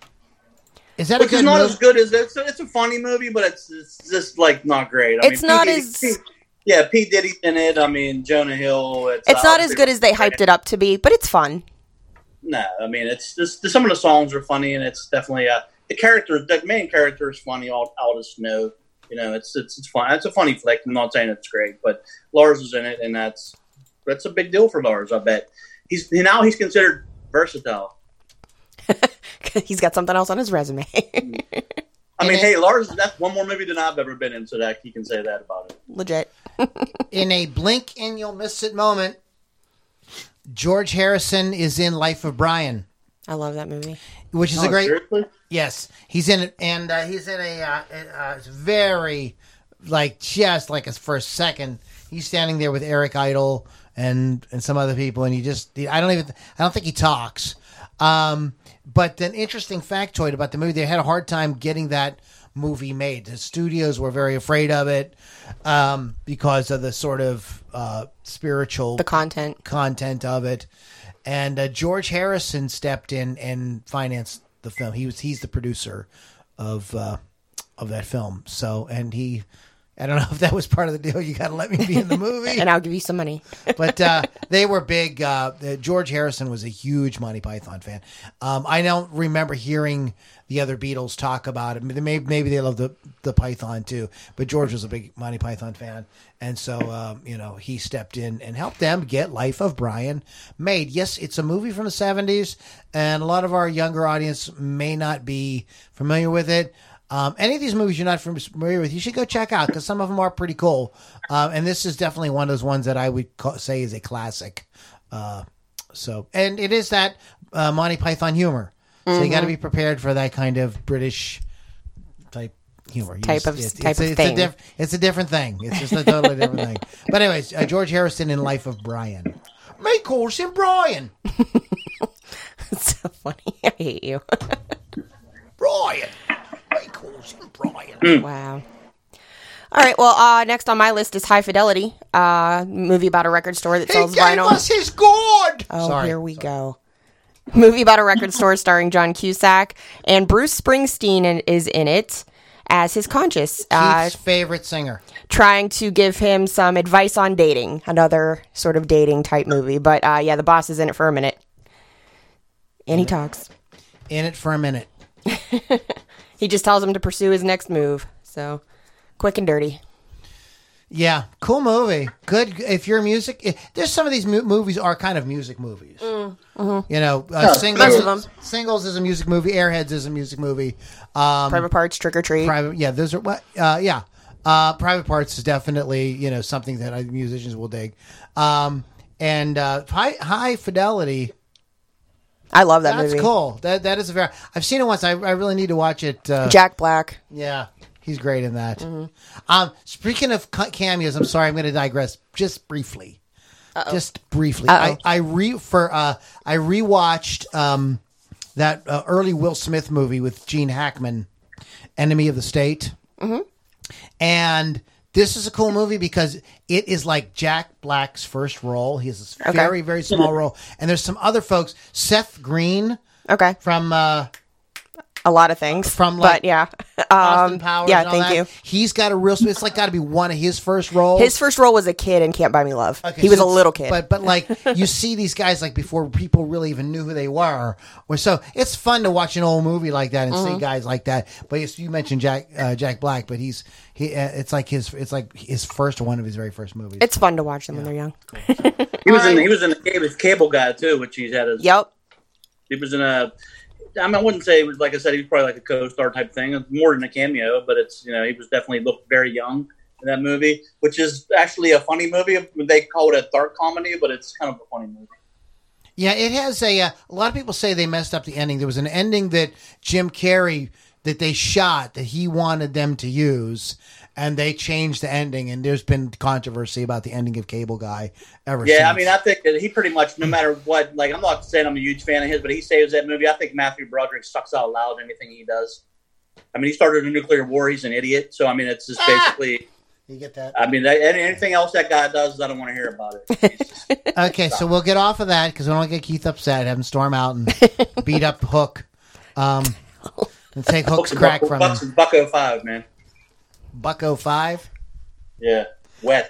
Speaker 1: Is that
Speaker 2: Which
Speaker 1: a good
Speaker 2: is not
Speaker 1: movie?
Speaker 2: as good as it's. It's a funny movie, but it's, it's just like not great. I
Speaker 3: It's
Speaker 2: mean,
Speaker 3: not
Speaker 2: P.
Speaker 3: as-
Speaker 2: Diddy, P, yeah, Pete Diddy's in it. I mean, Jonah Hill. It's,
Speaker 3: It's
Speaker 2: uh,
Speaker 3: not as good as they hyped it up to be, but it's fun.
Speaker 2: No, I mean it's just some of the songs are funny, and it's definitely uh, the character. The main character is funny. All Aldous Snow. You know, it's it's it's fun. It's a funny flick. I'm not saying it's great, but Lars is in it, and that's that's a big deal for Lars. I bet he's now he's considered versatile.
Speaker 3: He's got something else on his resume.
Speaker 2: I mean,
Speaker 1: And it-
Speaker 2: hey, Lars, that's one more movie than I've ever been in, so that he can say that about it.
Speaker 3: Legit.
Speaker 1: In a blink and you'll miss it moment, George Harrison is in Life of Brian,
Speaker 3: I love that movie.
Speaker 1: which is
Speaker 2: Oh,
Speaker 1: a great.
Speaker 2: seriously?
Speaker 1: Yes, he's in it, and uh, he's in a uh, uh, it's very like just like his first second. He's standing there with Eric Idle and and some other people, and he just I don't even I don't think he talks. Um, but an interesting factoid about the movie: they had a hard time getting that movie made. The studios were very afraid of it um, because of the sort of uh, spiritual
Speaker 3: The content.
Speaker 1: content of it. And uh, George Harrison stepped in and financed the film. He was he's the producer of uh, of that film. So and he, I don't know if that was part of the deal. You got to let me be in the movie,
Speaker 3: And I'll give you some money.
Speaker 1: but uh, they were big. Uh, uh, George Harrison was a huge Monty Python fan. Um, I don't remember hearing the other Beatles talk about it. Maybe, maybe they love the, the Python too, but George was a big Monty Python fan. And so, um, you know, he stepped in and helped them get Life of Brian made. Yes, it's a movie from the seventies, and a lot of our younger audience may not be familiar with it. Um, any of these movies you're not familiar with, you should go check out because some of them are pretty cool. Uh, and this is definitely one of those ones that I would call, say is a classic. Uh, so, and it is that uh, Monty Python humor. So you got to be prepared for that kind of British type humor. You
Speaker 3: Type
Speaker 1: just-
Speaker 3: of-
Speaker 1: it's,
Speaker 3: type
Speaker 1: it's,
Speaker 3: of
Speaker 1: a, it's
Speaker 3: thing.
Speaker 1: A diff, it's a different thing. It's just a totally different thing. But anyways, uh, George Harrison in Life of Brian. Me calls him Brian.
Speaker 3: It's so funny. I hate you.
Speaker 1: Brian. Me calls him Brian.
Speaker 3: Wow. All right. Well, uh, next on my list is High Fidelity, uh, movie about a record store that
Speaker 1: He
Speaker 3: sells
Speaker 1: gave
Speaker 3: vinyl.
Speaker 1: us his gourd.
Speaker 3: Oh,
Speaker 1: Sorry.
Speaker 3: here we go. Movie about a record store starring John Cusack, and Bruce Springsteen is in it as his conscious, uh,
Speaker 1: Keith's favorite singer.
Speaker 3: trying to give him some advice on dating. Another sort of dating type movie. But uh, yeah, the boss is in it for a minute. And he talks.
Speaker 1: In it for a minute.
Speaker 3: He just tells him to pursue his next move. So, quick and dirty.
Speaker 1: Yeah, cool movie. Good if you're music. eh, There's some of these mo- movies are kind of music movies. You know, uh, singles.
Speaker 3: Most of them.
Speaker 1: Singles is a music movie. Airheads is a music movie. Um,
Speaker 3: Private Parts, Trick or Treat.
Speaker 1: private, yeah, those are what. Uh, yeah, uh, Private Parts is definitely you know something that uh, musicians will dig. Um, and uh, high High Fidelity.
Speaker 3: I love that
Speaker 1: That's
Speaker 3: movie.
Speaker 1: cool. That that is a very. I've seen it once. I, I really need to watch it. Uh,
Speaker 3: Jack Black.
Speaker 1: Yeah, he's great in that.
Speaker 3: Mm-hmm.
Speaker 1: Um, speaking of ca- cameos, I'm sorry, I'm going to digress just briefly. Just briefly,
Speaker 3: Uh-oh.
Speaker 1: I, I re for uh, I rewatched um, that uh, early Will Smith movie with Gene Hackman, Enemy of the State, mm-hmm. and this is a cool movie because it is like Jack Black's first role. He has this
Speaker 3: Okay.
Speaker 1: very very small role, and there's some other folks. Seth Green
Speaker 3: Okay.
Speaker 1: from. Uh,
Speaker 3: A lot of things.
Speaker 1: From, like,
Speaker 3: but yeah.
Speaker 1: Austin
Speaker 3: Um,
Speaker 1: Powers.
Speaker 3: yeah,
Speaker 1: and all
Speaker 3: thank
Speaker 1: that.
Speaker 3: you.
Speaker 1: He's got a real. It's like got to be one of his first roles.
Speaker 3: His first role was a kid in Can't Buy Me Love.
Speaker 1: Okay,
Speaker 3: he was
Speaker 1: so
Speaker 3: a
Speaker 1: it's-
Speaker 3: little kid.
Speaker 1: but but like you see these guys like before people really even knew who they were. Or so it's fun to watch an old movie like that and
Speaker 3: Mm-hmm.
Speaker 1: see guys like that. But it's, you mentioned Jack uh, Jack Black, but he's he. Uh, it's like his. It's like his first one of his very first movies.
Speaker 3: It's fun to watch them when they're young.
Speaker 2: He was in he was in the cable, cable guy too, which he's had. His,
Speaker 3: Yep.
Speaker 2: He was in a. I mean, I wouldn't say it was like I said. He was probably like a co-star type thing, more than a cameo. But it's you know he was definitely looked very young in that movie, which is actually a funny movie. They call it a dark comedy, but it's kind of a funny movie.
Speaker 1: Yeah, it has a. Uh, a lot of people say they messed up the ending. There was an ending that Jim Carrey that they shot that he wanted them to use, and they changed the ending. And there's been controversy about the ending of Cable Guy ever since.
Speaker 2: Yeah, I mean, I think that he pretty much, no matter what, like I'm not saying I'm a huge fan of his, but he saves that movie. I think Matthew Broderick sucks out loud in anything he does. I mean, he started a nuclear war. He's an idiot. So I mean, it's just basically.
Speaker 1: You get that?
Speaker 2: I mean, that- anything else that guy does, I don't want to hear about it. He's just-
Speaker 1: Okay, so we'll get off of that because we don't want to get Keith upset. Have him storm out and beat up Hook, um, and take Hook's crack
Speaker 2: Buck,
Speaker 1: from
Speaker 2: Bucks
Speaker 1: him.
Speaker 2: and Bucko Five, man.
Speaker 1: Bucko five.
Speaker 2: Yeah, wet.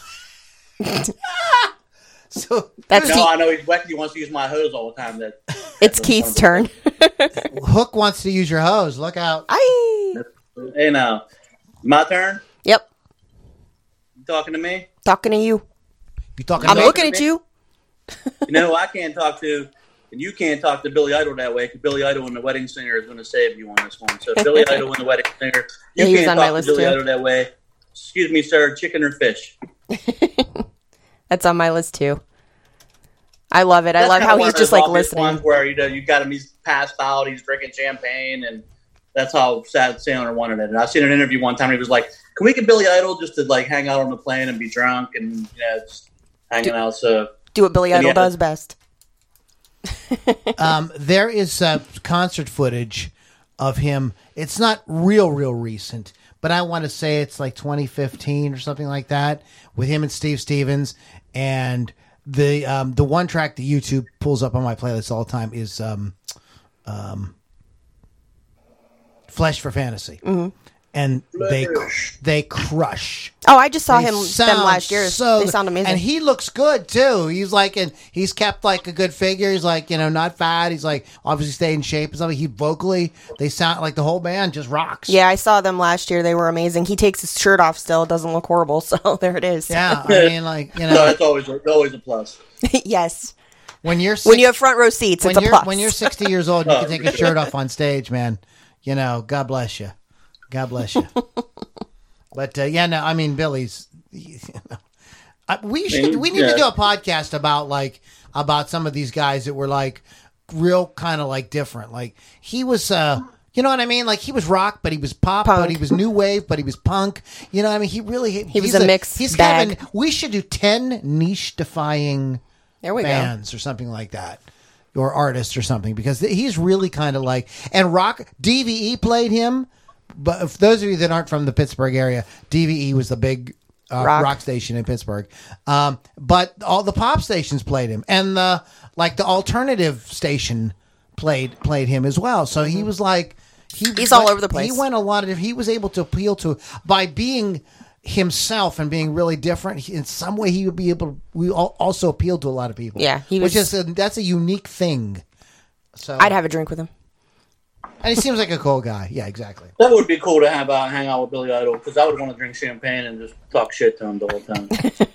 Speaker 1: So
Speaker 3: That's
Speaker 2: No,
Speaker 3: Keith-
Speaker 2: I know he's wet. He wants to use my hose all the time. That
Speaker 3: It's Keith's turn.
Speaker 1: Hook wants to use your hose. Look out!
Speaker 3: Aye.
Speaker 2: Hey, now my turn.
Speaker 3: Yep.
Speaker 2: You talking to me?
Speaker 3: Talking to you.
Speaker 1: You talking?
Speaker 3: I'm
Speaker 1: about-
Speaker 3: looking at you.
Speaker 2: You know who I can't talk to, and you can't talk to Billy Idol that way. Because Billy Idol and the Wedding Singer is going to save you on this one. So Billy Idol and the Wedding Singer,
Speaker 3: Yeah,
Speaker 2: you
Speaker 3: he was
Speaker 2: can't
Speaker 3: on my
Speaker 2: talk
Speaker 3: list,
Speaker 2: to Billy
Speaker 3: too.
Speaker 2: Idol that way. Excuse me, sir. Chicken or fish?
Speaker 3: That's on my list too. I love it. I
Speaker 2: That's
Speaker 3: love
Speaker 2: kinda
Speaker 3: how
Speaker 2: one
Speaker 3: he's
Speaker 2: of
Speaker 3: just
Speaker 2: those
Speaker 3: like
Speaker 2: obvious
Speaker 3: listening.
Speaker 2: ones where you know you got him, he's passed out, he's drinking champagne, and that's how Sad Sailor wanted it. And I seen an interview one time. He was like, "Can we get Billy Idol just to like hang out on the plane and be drunk and you know just hanging out. So
Speaker 3: Do what Billy
Speaker 2: And
Speaker 3: Idol
Speaker 2: yeah.
Speaker 3: does best.
Speaker 1: Um, there is uh, concert footage of him. It's not real, real recent, but I want to say it's like twenty fifteen or something like that, with him and Steve Stevens. And the um, the one track that YouTube pulls up on my playlist all the time is um, um, "Flesh for Fantasy," and they they crush.
Speaker 3: Oh, I just saw
Speaker 1: They
Speaker 3: him them
Speaker 1: sound
Speaker 3: last year.
Speaker 1: so
Speaker 3: they
Speaker 1: good.
Speaker 3: sound amazing.
Speaker 1: And he looks good too. He's like, and he's kept like a good figure. He's like, you know, not fat. He's like obviously stayed in shape and something. He vocally, they sound like the whole band just rocks.
Speaker 3: yeah, I saw them last year. They were amazing. He takes his shirt off still. It doesn't look horrible. So there it is.
Speaker 1: Yeah. I mean, like, you
Speaker 2: no,
Speaker 1: know,
Speaker 2: that's always always a plus.
Speaker 3: yes.
Speaker 1: when you're
Speaker 3: When
Speaker 1: six-
Speaker 3: you have front row seats,
Speaker 1: when
Speaker 3: it's a
Speaker 1: you're
Speaker 3: plus.
Speaker 1: when you're sixty years old, and you
Speaker 2: Oh,
Speaker 1: can take your shirt off on stage, man. You know, God bless you. God bless you. But uh, yeah, no, I mean, Billy's. You know, uh, we should. We need to
Speaker 2: yeah.
Speaker 1: do a podcast about like about some of these guys that were like real kind of like different. Like he was. uh You know what I mean? Like he was rock, but he was pop,
Speaker 3: Punk.
Speaker 1: but he was new wave, but he was punk. You know what I mean? He really
Speaker 3: He was
Speaker 1: he's
Speaker 3: a mixed
Speaker 1: He's kind of
Speaker 3: bag.
Speaker 1: an- we should do ten niche defying
Speaker 3: there we go.
Speaker 1: bands or something like that, or artists or something, because th- he's really kind of like, and rock D V E played him. But for those of you that aren't from the Pittsburgh area, D V E was the big uh, rock.
Speaker 3: Rock.
Speaker 1: station in Pittsburgh. Um, but all the pop stations played him, and the like the alternative station played played him as well. So he was like he
Speaker 3: He's all over the place.
Speaker 1: He went a lot of. He was able to appeal to by being himself and being really different. He- In some way, he would be able. to We al- also appeal to a lot of people.
Speaker 3: Yeah, he
Speaker 1: which
Speaker 3: was-
Speaker 1: is a, that's a unique thing. So
Speaker 3: I'd have a drink with him.
Speaker 1: and he seems like a cool guy. Yeah, exactly.
Speaker 2: That would be cool to have out, hang out with Billy Idol, because I would want to drink champagne and just talk shit to him the whole time.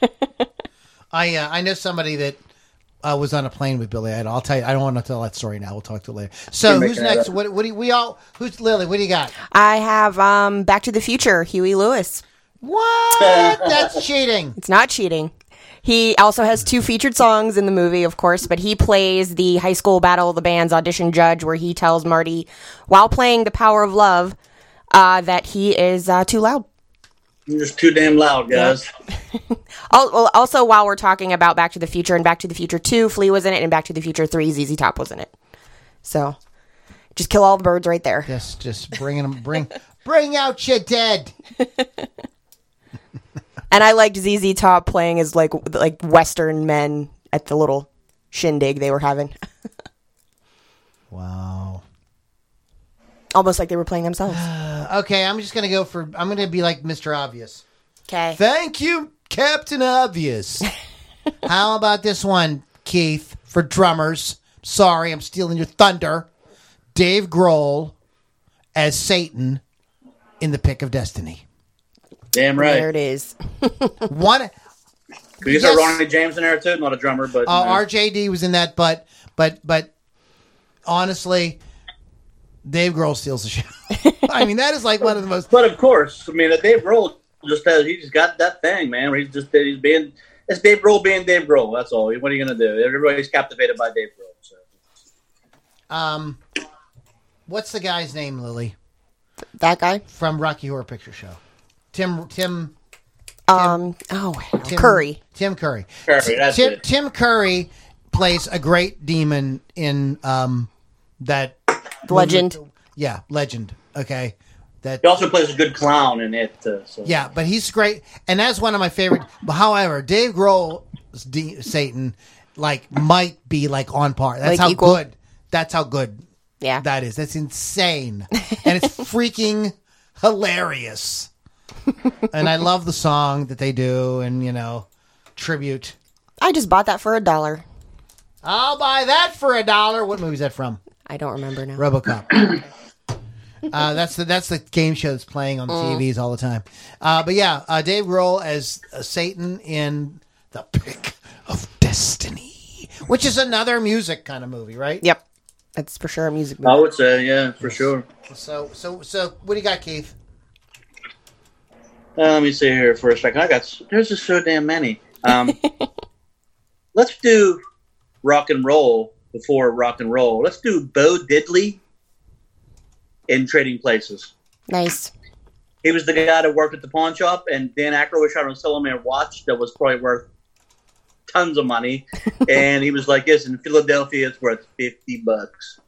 Speaker 1: I uh, I know somebody that uh, was on a plane with Billy Idol. I'll tell you. I don't want to tell that story now. We'll talk to it later. So
Speaker 2: You're
Speaker 1: who's
Speaker 2: making that
Speaker 1: next?
Speaker 2: up.
Speaker 1: What what do you, we all? Who's Lily? What do you got?
Speaker 3: I have um, Back to the Future, Huey Lewis.
Speaker 1: What? That's cheating.
Speaker 3: It's not cheating. He also has two featured songs in the movie, of course, but he plays the high school Battle of the Bands audition judge where he tells Marty, while playing The Power of Love, uh, that he is uh, too loud.
Speaker 2: You're just too damn loud, guys.
Speaker 3: Al- well, Also, while we're talking about Back to the Future and Back to the Future two, Flea was in it, and Back to the Future three, Z Z Top was in it. So, just kill all the birds right there.
Speaker 1: Just just bringing them. Bring bring out your dead.
Speaker 3: And I liked Z Z Top playing as like like Western men at the little shindig they were having.
Speaker 1: Wow.
Speaker 3: Almost like they were playing themselves.
Speaker 1: Okay, I'm just gonna go for. I'm gonna be like Mister Obvious.
Speaker 3: Okay.
Speaker 1: Thank you, Captain Obvious. How about this one, Keith, for drummers? Sorry, I'm stealing your thunder. Dave Grohl as Satan in The Pick of Destiny.
Speaker 2: Damn
Speaker 3: There
Speaker 2: right.
Speaker 3: it is.
Speaker 1: One,
Speaker 2: We used
Speaker 1: Yes.
Speaker 2: to Ronnie James in there too, not a drummer, but
Speaker 1: uh,
Speaker 2: you know.
Speaker 1: R J D was in that, but but but honestly, Dave Grohl steals the show. I mean, that is like one of the most.
Speaker 2: But of course, I mean, Dave Grohl just has, he just got that thing, man. Where he's just he's being it's Dave Grohl being Dave Grohl. That's all. What are you gonna do? Everybody's captivated by Dave Grohl. So.
Speaker 1: Um, what's the guy's name, Lily,
Speaker 3: That guy?
Speaker 1: from Rocky Horror Picture Show? Tim Tim
Speaker 3: Um. Oh, hell.
Speaker 1: Tim
Speaker 3: Curry.
Speaker 1: Tim Curry.
Speaker 2: Curry, that's
Speaker 1: Tim,
Speaker 2: it.
Speaker 1: Tim Curry plays a great demon in um that
Speaker 3: Legend.
Speaker 1: Yeah, Legend. Okay, that.
Speaker 2: He also plays a good clown in it. Uh, so.
Speaker 1: Yeah, but he's great, and that's one of my favorite. But however, Dave Grohl's D- Satan like might be like on par. That's
Speaker 3: Like
Speaker 1: how
Speaker 3: equal?
Speaker 1: good. That's how good
Speaker 3: Yeah.
Speaker 1: that is. That's insane, and it's freaking hilarious. And I love the song that they do, and you know, tribute.
Speaker 3: I just bought that for a dollar.
Speaker 1: I'll buy that for a dollar. What movie is that from?
Speaker 3: I don't remember now.
Speaker 1: RoboCop. uh, that's the that's the game show that's playing on the
Speaker 3: Mm.
Speaker 1: T Vs all the time. Uh, but yeah, uh, Dave Grohl as uh, Satan in The Pick of Destiny, which is another music kind of movie, right?
Speaker 3: Yep. That's for sure a music
Speaker 2: I
Speaker 3: movie.
Speaker 2: would say, yeah, for sure.
Speaker 1: So so so, what do you got, Keith?
Speaker 2: Uh, let me see here for a second. I got there's just so damn many. Um, let's do rock and roll before rock and roll. Let's do Bo Diddley in Trading Places.
Speaker 3: Nice.
Speaker 2: He was the guy that worked at the pawn shop, and Dan Aykroyd was trying to sell him a watch that was probably worth tons of money. And he was like, yes, in Philadelphia, it's worth fifty bucks.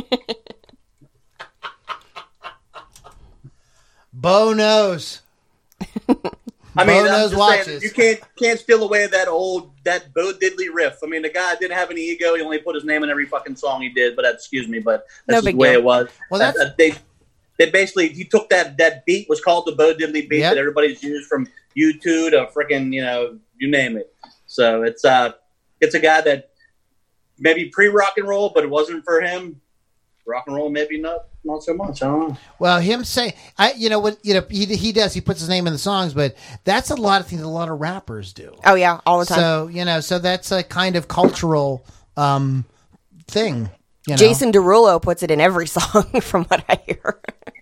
Speaker 1: Bo knows.
Speaker 2: I mean,
Speaker 1: Bo
Speaker 2: I'm
Speaker 1: knows
Speaker 2: just
Speaker 1: watches.
Speaker 2: saying, you can't can't steal away that old that Bo Diddley riff. I mean, the guy didn't have any ego. He only put his name in every fucking song he did. But that, excuse me, but
Speaker 3: No
Speaker 2: that's just
Speaker 3: big
Speaker 2: the way
Speaker 3: deal.
Speaker 2: it was.
Speaker 1: Well,
Speaker 2: That-
Speaker 1: that's-
Speaker 2: that- they they basically he took that that beat was called the Bo Diddley beat
Speaker 1: Yep.
Speaker 2: that everybody's used from U two to freaking you know you name it. So it's uh it's a guy that maybe pre rock and roll, but it wasn't for him. Rock and roll, maybe not not so much. I don't know.
Speaker 1: Well, him say, I, you know what, you know, he he does. He puts his name in the songs, but that's a lot of things a lot of rappers do.
Speaker 3: Oh yeah, all the time.
Speaker 1: So you know, so that's a kind of cultural um, thing. You know?
Speaker 3: Jason Derulo puts it in every song, from what I hear.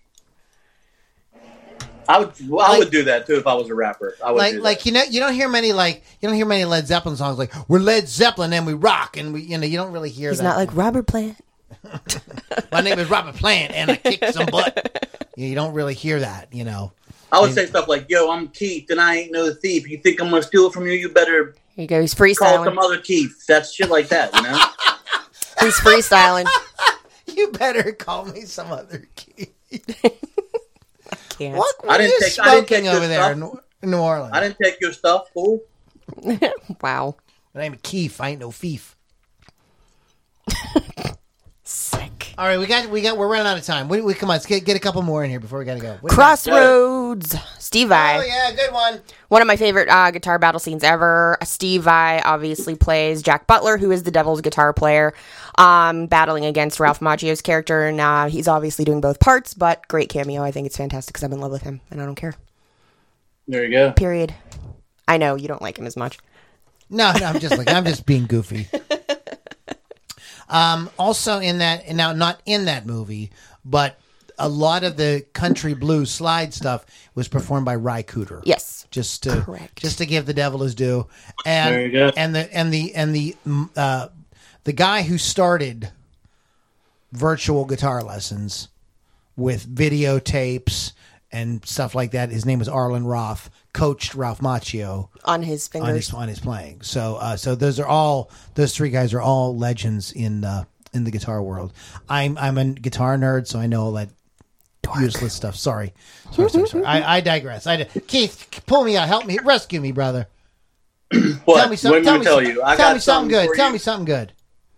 Speaker 2: I would well, I
Speaker 1: Like-
Speaker 2: would do that too if I was a rapper. I would
Speaker 1: like
Speaker 2: do that.
Speaker 1: like you know, you don't hear many like you don't hear many Led Zeppelin songs like we're Led Zeppelin and we rock and we you know you don't really hear
Speaker 3: He's
Speaker 1: that.
Speaker 3: not like Robert Plant.
Speaker 1: My name is Robert Plant and I kick some butt. You, you don't really hear that, you know.
Speaker 2: I would say stuff like, yo, I'm Keith and I ain't no thief. You think I'm going to steal it from you? You better
Speaker 3: Here you go. He's
Speaker 2: call
Speaker 3: freestyling.
Speaker 2: some other Keith. That's shit like that, you know?
Speaker 3: He's freestyling.
Speaker 1: You better call me some other key.
Speaker 3: Can't.
Speaker 1: What,
Speaker 2: I
Speaker 1: what are
Speaker 2: didn't
Speaker 1: you
Speaker 2: take- I didn't
Speaker 1: smoking
Speaker 2: take
Speaker 1: over
Speaker 2: your
Speaker 1: there in
Speaker 2: stuff.
Speaker 1: New- in New Orleans?
Speaker 2: I didn't take your stuff, fool.
Speaker 3: Wow.
Speaker 1: My name is Keith. I ain't no thief.
Speaker 3: Sick.
Speaker 1: All right, we got we got we're running out of time. We, we come on, let's get, get a couple more in here before we got to go. What do you got?
Speaker 3: Crossroads. Steve Vai.
Speaker 1: Oh yeah, good one.
Speaker 3: One of my favorite uh, guitar battle scenes ever. Steve Vai obviously plays Jack Butler, who is the Devil's guitar player, um, battling against Ralph Macchio's character, and uh, he's obviously doing both parts. But great cameo. I think it's fantastic because I'm in love with him, and I don't care.
Speaker 2: There you go.
Speaker 3: Period. I know you don't like him as much.
Speaker 1: No, no, I'm just like I'm just being goofy. Um, also in that, and now not in that movie, but a lot of the country blues slide stuff was performed by Ry Cooder.
Speaker 3: Yes.
Speaker 1: just to
Speaker 3: Correct.
Speaker 1: just to give the devil his due, and
Speaker 2: There you go.
Speaker 1: and the and the and the mm, uh, the guy who started virtual guitar lessons with videotapes and stuff like that. His name was Arlen Roth. Coached Ralph Macchio
Speaker 3: On his fingers.
Speaker 1: on his on his playing. So uh, so those are all those three guys are all legends in uh, in the guitar world. I'm I'm a guitar nerd, so I know all that useless stuff. Sorry, sorry, sorry. sorry. I, I digress. I di- Keith, pull me out, help me, rescue me, brother.
Speaker 2: What?
Speaker 1: Tell me something.
Speaker 2: Let
Speaker 1: Tell
Speaker 2: me
Speaker 1: me,
Speaker 2: tell
Speaker 1: some-
Speaker 2: you. I
Speaker 1: tell
Speaker 2: got
Speaker 1: me something good.
Speaker 2: for
Speaker 1: Tell
Speaker 2: you.
Speaker 1: me something good.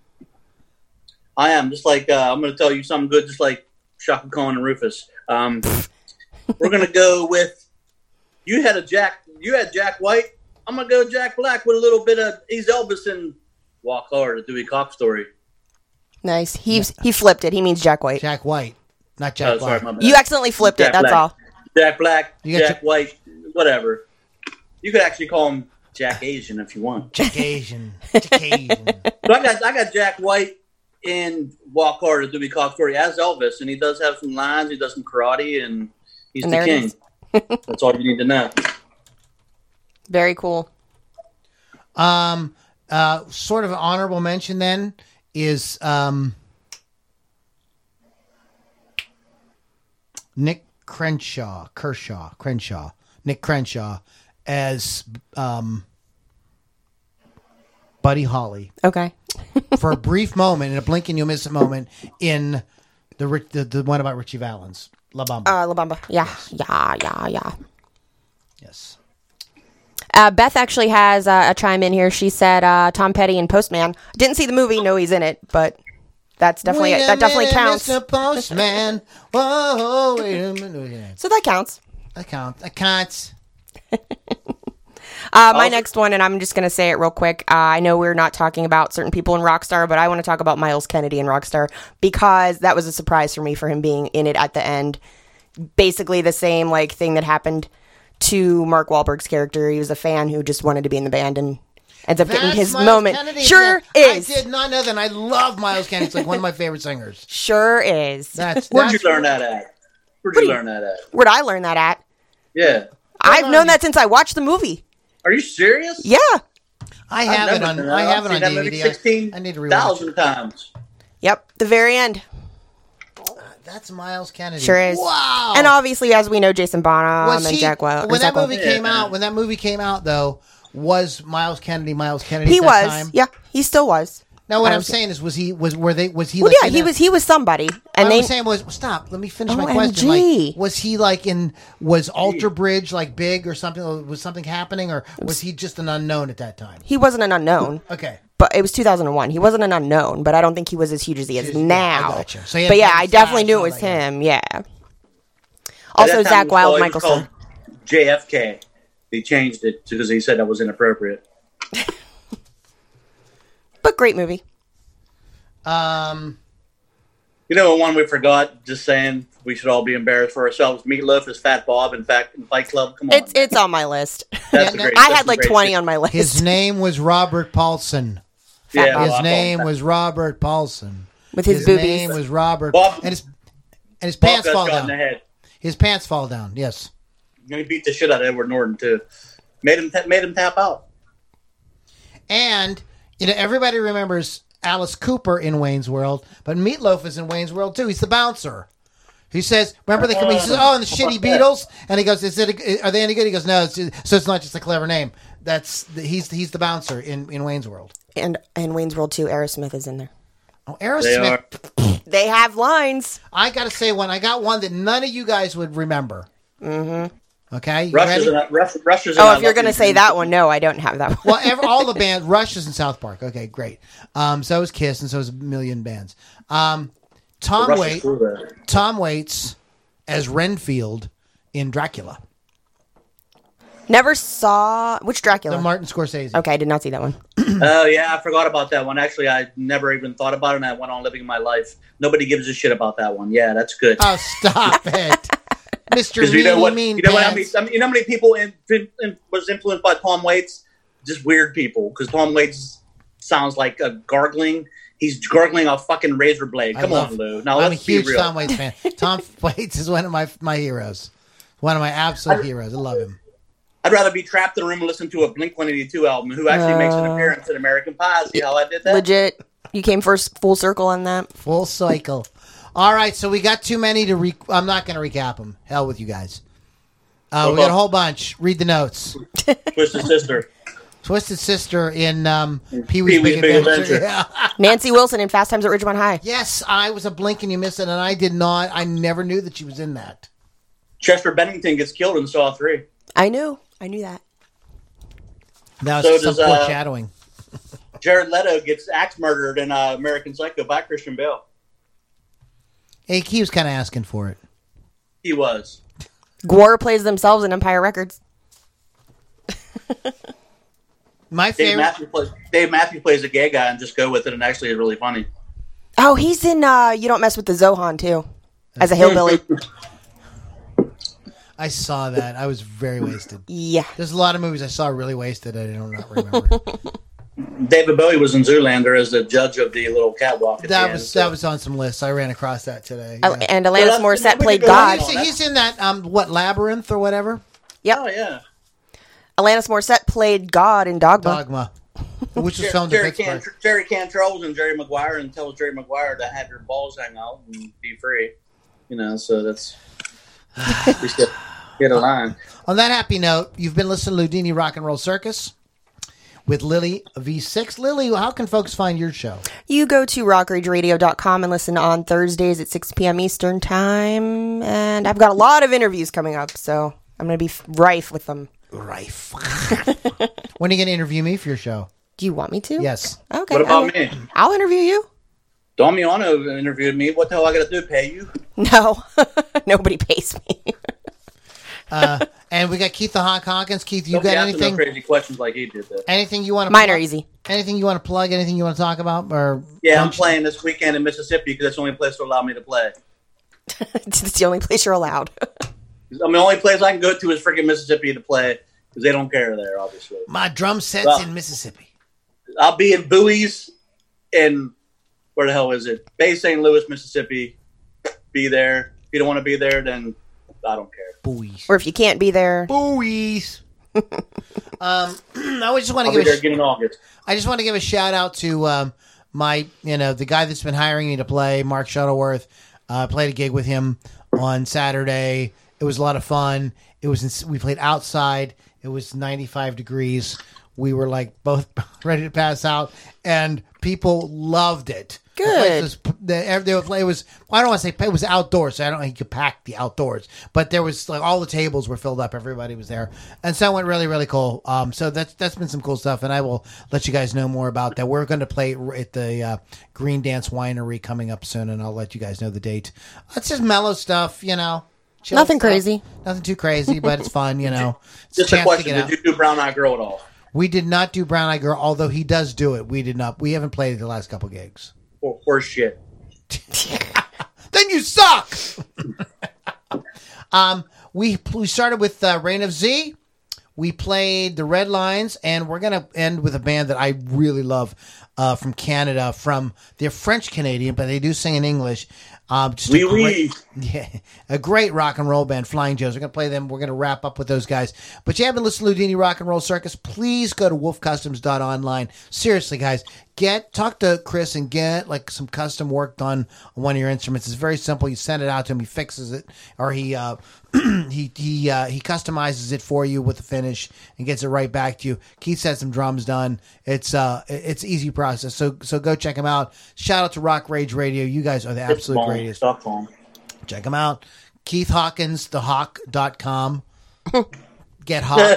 Speaker 2: I am. Just like, uh, I'm going to tell you something good, just like Shaka Khan and Rufus. Um, we're going to go with, you had a Jack, you had Jack White. I'm going to go Jack Black with a little bit of, he's Elvis and Walk Hard, a Dewey Cox story.
Speaker 3: Nice. He he flipped it. He means Jack White.
Speaker 1: Jack White, not Jack
Speaker 2: Oh, sorry,
Speaker 1: Black.
Speaker 2: my bad.
Speaker 3: You accidentally flipped it.
Speaker 2: Jack
Speaker 3: That's
Speaker 2: Black.
Speaker 3: all.
Speaker 2: Jack Black,
Speaker 1: You got
Speaker 2: Jack White, whatever. You could actually call him Jack Asian if you want.
Speaker 1: Jack Asian. Jack Asian.
Speaker 2: So I got I got Jack White in Walk Hard, a Dewey Cox story as Elvis, and he does have some lines. He does some karate, and he's
Speaker 3: And
Speaker 2: the
Speaker 3: there it
Speaker 2: king.
Speaker 3: is.
Speaker 2: That's all you need to know.
Speaker 3: Very cool.
Speaker 1: Um, uh, sort of an honorable mention then is um, Nick Crenshaw, Kershaw, Crenshaw, Nick Crenshaw as um, Buddy Holly
Speaker 3: Okay.
Speaker 1: for a brief moment, in a blink and you'll miss it moment in the Ri- the, the one about Richie Valens, La Bamba.
Speaker 3: Uh, La Bamba. Yeah. Yeah. Yeah. Yeah.
Speaker 1: yes.
Speaker 3: Uh, Beth actually has uh, a chime in here. She said uh, Tom Petty and Postman. Didn't see the movie. No, he's in it, but that's definitely
Speaker 1: Wait a
Speaker 3: that definitely
Speaker 1: minute,
Speaker 3: counts.
Speaker 1: Mister Postman. Whoa, wait a minute. Yeah,
Speaker 3: So that counts.
Speaker 1: that counts. That counts.
Speaker 3: Uh, my
Speaker 2: Also-
Speaker 3: next one, and I'm just going to say it real quick. Uh, I know we're not talking about certain people in Rockstar, but I want to talk about Miles Kennedy in Rockstar because that was a surprise for me for him being in it at the end. Basically the same like thing that happened to Mark Wahlberg's character. He was a fan who just wanted to be in the band and ends up getting
Speaker 1: That's
Speaker 3: his
Speaker 1: Miles
Speaker 3: moment.
Speaker 1: Kennedy.
Speaker 3: Sure
Speaker 1: Yeah,
Speaker 3: is.
Speaker 1: I did not know that. And I love Miles Kennedy. It's like one of my favorite singers.
Speaker 3: Sure is.
Speaker 1: That's
Speaker 2: Where'd
Speaker 1: that's,
Speaker 2: you learn that at? Where'd you learn that at?
Speaker 3: Where'd I learn that at?
Speaker 2: Yeah.
Speaker 3: I've known that since I watched the movie.
Speaker 2: Are you serious?
Speaker 3: Yeah.
Speaker 1: I have
Speaker 2: I've
Speaker 1: it
Speaker 2: never
Speaker 1: on.
Speaker 2: seen
Speaker 1: I
Speaker 2: that.
Speaker 1: have it
Speaker 2: I've
Speaker 1: on
Speaker 2: seen that
Speaker 1: D V
Speaker 2: movie
Speaker 1: D.
Speaker 2: sixteen
Speaker 1: I, I need to rewatch
Speaker 2: thousand
Speaker 1: it.
Speaker 2: times.
Speaker 3: Yep. The very end.
Speaker 1: That's Miles Kennedy.
Speaker 3: Sure is.
Speaker 1: Wow.
Speaker 3: And obviously, as we know, Jason Bonham
Speaker 1: Was
Speaker 3: and
Speaker 1: he-
Speaker 3: Jack Well
Speaker 1: when that
Speaker 3: Jack Wel-
Speaker 1: movie
Speaker 2: Yeah.
Speaker 1: came out, when that movie came out, though, was Miles Kennedy Miles Kennedy
Speaker 3: He
Speaker 1: at that
Speaker 3: was.
Speaker 1: time?
Speaker 3: Yeah, he still was.
Speaker 1: No, what
Speaker 3: I
Speaker 1: I'm
Speaker 3: was-
Speaker 1: saying is, was he was were they was he?
Speaker 3: Well,
Speaker 1: like
Speaker 3: yeah,
Speaker 1: in
Speaker 3: he
Speaker 1: a-
Speaker 3: was. He was somebody, and
Speaker 1: what
Speaker 3: they.
Speaker 1: I'm saying was stop. Let me finish my
Speaker 3: O M G.
Speaker 1: question. Like, was he like in was Alter Bridge like big or something? Was something happening, or was he just an unknown at that time?
Speaker 3: He wasn't an unknown.
Speaker 1: Okay.
Speaker 3: But it was two thousand one. He wasn't an unknown, but I don't think he was as huge as he is
Speaker 1: Yeah, I
Speaker 3: now.
Speaker 1: gotcha. So he had
Speaker 3: but yeah,
Speaker 1: like
Speaker 3: I definitely
Speaker 1: flash
Speaker 3: knew it
Speaker 1: and all
Speaker 3: was
Speaker 1: that, yeah.
Speaker 3: him. Yeah.
Speaker 2: At
Speaker 3: Also,
Speaker 2: that time,
Speaker 3: Zach
Speaker 2: it was
Speaker 3: Wild,
Speaker 2: called- it was
Speaker 3: Michael
Speaker 2: called
Speaker 3: Cera.
Speaker 2: J F K. They changed it because he said that was inappropriate.
Speaker 3: But great movie.
Speaker 1: Um.
Speaker 2: You know, one we forgot. Just saying, we should all be embarrassed for ourselves. Meatloaf is Fat Bob. In fact, in Fight Club. Come on,
Speaker 3: It's it's on my list.
Speaker 2: That's a
Speaker 1: Yeah,
Speaker 2: great,
Speaker 3: I
Speaker 2: that's
Speaker 3: had
Speaker 2: a
Speaker 3: like
Speaker 2: great
Speaker 3: twenty
Speaker 2: scene.
Speaker 3: on my list.
Speaker 1: His name was Robert Paulson.
Speaker 3: Fat
Speaker 2: Yeah,
Speaker 3: Bob.
Speaker 2: well, I
Speaker 1: His
Speaker 2: call
Speaker 1: name
Speaker 2: him
Speaker 1: was Robert Paulson.
Speaker 3: With his
Speaker 1: his
Speaker 3: boobies.
Speaker 1: name was Robert,
Speaker 2: Bob-
Speaker 1: and his and his
Speaker 2: Bob
Speaker 1: pants
Speaker 2: got
Speaker 1: fall
Speaker 2: shot in the
Speaker 1: down.
Speaker 2: head.
Speaker 1: His pants fall down. Yes.
Speaker 2: He beat the shit out of Edward Norton too. Made him ta- made him tap out.
Speaker 1: And you know everybody remembers Alice Cooper in Wayne's World, but Meatloaf is in Wayne's World too. He's the bouncer. He says, "Remember the he says, oh, and the shitty Beatles," and he goes, "Is it? A, are they any good?" He goes, "No." It's just, so it's not just a clever name. That's the, he's he's the bouncer in, in Wayne's World.
Speaker 3: And and Wayne's World two, Aerosmith is in there.
Speaker 1: Oh,
Speaker 2: They
Speaker 1: Aerosmith.
Speaker 2: are.
Speaker 3: They have lines.
Speaker 1: I got to say one. I got one that none of you guys would remember. Mm-hmm. Okay, you
Speaker 2: Rush is
Speaker 1: ready?
Speaker 2: in, Rush, Rush is in
Speaker 3: Oh,
Speaker 2: I
Speaker 3: if you're
Speaker 2: Love
Speaker 3: going to
Speaker 2: You.
Speaker 3: say that one, no, I don't have that one.
Speaker 1: Well, every, all the bands. Rush is in South Park. Okay, great. Um, so is Kiss, and so is a million bands. Um, Tom
Speaker 2: Rush is
Speaker 1: Waits.
Speaker 2: cool, though.
Speaker 1: Tom Waits as Renfield in Dracula,
Speaker 3: Never saw which Dracula.
Speaker 1: the Martin Scorsese.
Speaker 3: Okay, I did not see that one.
Speaker 2: Oh yeah, I forgot about that one. Actually, I never even thought about it, and I went on living my life. Nobody gives a shit about that one. Yeah, that's good.
Speaker 1: Oh, stop it, Mister
Speaker 2: Because you know
Speaker 1: Meanie
Speaker 2: what?
Speaker 1: Mean
Speaker 2: You know what? I mean,
Speaker 1: Pants.
Speaker 2: I mean, you know how many people in, in, was influenced by Tom Waits? Just weird people. Because Tom Waits sounds like a gargling. He's gargling a fucking razor blade.
Speaker 1: I
Speaker 2: Come
Speaker 1: love-
Speaker 2: on, Lou. Now
Speaker 1: I'm a
Speaker 2: let's be
Speaker 1: huge
Speaker 2: real.
Speaker 1: Tom Waits fan. Tom Waits is one of my my heroes. One of my absolute heroes. I love him.
Speaker 2: I'd rather be trapped in a room and listen to a Blink one eighty-two album, who actually makes an
Speaker 3: Uh,
Speaker 2: appearance in American Pie. See how I did that?
Speaker 3: Legit. You came first full circle on that.
Speaker 1: Full cycle. All right, so we got too many to. Re- I'm not going to recap them. Hell with you guys. Uh, we got a whole bunch. Read the notes.
Speaker 2: Twisted Sister.
Speaker 1: Twisted Sister in um, Pee Wee's
Speaker 2: Pee-wee's
Speaker 1: Big,
Speaker 2: Big
Speaker 1: Adventure.
Speaker 2: Adventure.
Speaker 1: Yeah.
Speaker 3: Nancy Wilson in Fast Times at Ridgemont High.
Speaker 1: Yes, I was a blink and you missed it, and I did not. I never knew that she was in that.
Speaker 2: Chester Bennington gets killed in Saw three.
Speaker 3: I knew. I knew that.
Speaker 1: That was
Speaker 2: So
Speaker 1: some
Speaker 2: does, uh,
Speaker 1: foreshadowing.
Speaker 2: Jared Leto gets axe murdered in uh, American Psycho by Christian Bale.
Speaker 1: Hey, he was kind of asking for it.
Speaker 2: He was.
Speaker 3: Gore plays themselves in Empire Records.
Speaker 1: My
Speaker 2: Dave
Speaker 1: favorite.
Speaker 2: Matthews, plays, Dave Matthews plays a gay guy and just go with it, and actually is really funny.
Speaker 3: Oh, he's in uh, You Don't Mess with the Zohan, too. As a hillbilly.
Speaker 1: I saw that. I was very wasted.
Speaker 3: Yeah.
Speaker 1: There's a lot of movies I saw really wasted. I don't not remember.
Speaker 2: David Bowie was in Zoolander as the judge of the little catwalk. At
Speaker 1: that
Speaker 2: the
Speaker 1: was
Speaker 2: end, so-
Speaker 1: that was on some lists. I ran across that today.
Speaker 3: Al-
Speaker 1: Yeah.
Speaker 3: And
Speaker 2: Well,
Speaker 3: Alanis
Speaker 2: that's-
Speaker 3: Morissette
Speaker 2: we
Speaker 3: played
Speaker 2: could go
Speaker 3: God.
Speaker 2: on.
Speaker 1: he's, he's in that um what Labyrinth or whatever
Speaker 3: Yep.
Speaker 2: Oh yeah.
Speaker 3: Alanis Morissette played God in Dogma.
Speaker 1: Dogma, which was
Speaker 2: Jer-
Speaker 1: filmed in
Speaker 2: Jerry,
Speaker 1: Pittsburgh.
Speaker 2: Can- Jerry Cantrell was in Jerry Maguire and tells Jerry Maguire to have your balls hang out and be free. You know, so that's just get, get a line.
Speaker 1: On that happy note, you've been listening to Ludini Rock and Roll Circus with Lily V six. Lily, how can folks find your show?
Speaker 3: You go to rock rage radio dot com and listen on Thursdays at six p.m. Eastern Time. And I've got a lot of interviews coming up, so I'm going to be f- rife with them.
Speaker 1: Rife. When are you going to interview me for your show?
Speaker 3: Do you want me to?
Speaker 1: Yes.
Speaker 3: Okay.
Speaker 2: What about
Speaker 3: I'll,
Speaker 2: me?
Speaker 3: I'll interview you.
Speaker 2: Damiano interviewed me. What the hell I got to do? Pay you?
Speaker 3: No. Nobody pays me.
Speaker 1: Uh, and we got Keith the Hawk Hawkins. Keith, you
Speaker 2: Don't be
Speaker 1: got
Speaker 2: asking no
Speaker 1: anything?
Speaker 2: crazy questions like he did. Though.
Speaker 1: Anything you want to?
Speaker 3: Mine are easy.
Speaker 1: Anything you want to plug? Anything you want to talk about? Or
Speaker 2: Yeah, I'm playing this weekend in Mississippi because that's the only place to allow me to play.
Speaker 3: It's the only place you're allowed.
Speaker 2: I mean, the only place I can go to is freaking Mississippi to play because they don't care there, obviously.
Speaker 1: My drum sets
Speaker 2: Well-
Speaker 1: in Mississippi.
Speaker 2: I'll be in Bowie's in, where the hell is it? Bay Saint Louis, Mississippi. Be there. If you don't want to be there, then I don't care.
Speaker 1: Buoys.
Speaker 3: Or if you can't be there,
Speaker 1: Buoys. um, I just want to
Speaker 2: I'll be
Speaker 1: give
Speaker 2: there
Speaker 1: a sh-
Speaker 2: again in August.
Speaker 1: I just want to give a shout out to um, my, you know, the guy that's been hiring me to play, Mark Shuttleworth. Uh, I played a gig with him on Saturday. It was a lot of fun. It was in, we played outside. It was ninety-five degrees. we were like both ready to pass out, and people loved it.
Speaker 3: Good.
Speaker 1: The place was- the- they would play- It was. I don't want to say it was outdoors. So I don't think you could pack the outdoors, but there was like all the tables were filled up. Everybody was there, and so it went really, really cool. Um, so that's that's been some cool stuff, and I will let you guys know more about that. We're going to play at the uh, Green Dance Winery coming up soon, and I'll let you guys know the date. It's just mellow stuff, you know. chill
Speaker 3: Nothing
Speaker 1: stuff.
Speaker 3: crazy.
Speaker 1: Nothing too crazy, but it's fun, you know. It's
Speaker 2: Just
Speaker 1: a
Speaker 2: a
Speaker 1: chance to
Speaker 2: question:
Speaker 1: get out.
Speaker 2: did you do Brown Eye Girl at all?
Speaker 1: We did not do Brown Eye Girl, although he does do it. We did not. We haven't played it the last couple gigs.
Speaker 2: Or horse shit?
Speaker 1: Then you suck. um, we we started with uh, Reign of Z. We played the Red Lines, and we're gonna end with a band that I really love uh, from Canada. From they're French Canadian, but they do sing in English. Um, just a
Speaker 2: Oui, oui.
Speaker 1: great- Yeah, a great rock and roll band, Flying Joes. We're going to play them. We're going to wrap up with those guys. But you haven't listened to Ludini Rock and Roll Circus, please go to wolf customs dot online. Seriously, guys, get talk to Chris and get like some custom work done on one of your instruments. It's very simple. You send it out to him, he fixes it, or he uh, he he uh, he customizes it for you with the finish and gets it right back to you. Keith has some drums done. It's uh it's easy process. So so go check him out. Shout out to Rock Rage Radio. You guys are the absolute
Speaker 2: Bone,
Speaker 1: greatest.
Speaker 2: Stuff on.
Speaker 1: Check him out. Keith Hawkins, the hawk dot com. Get hawked.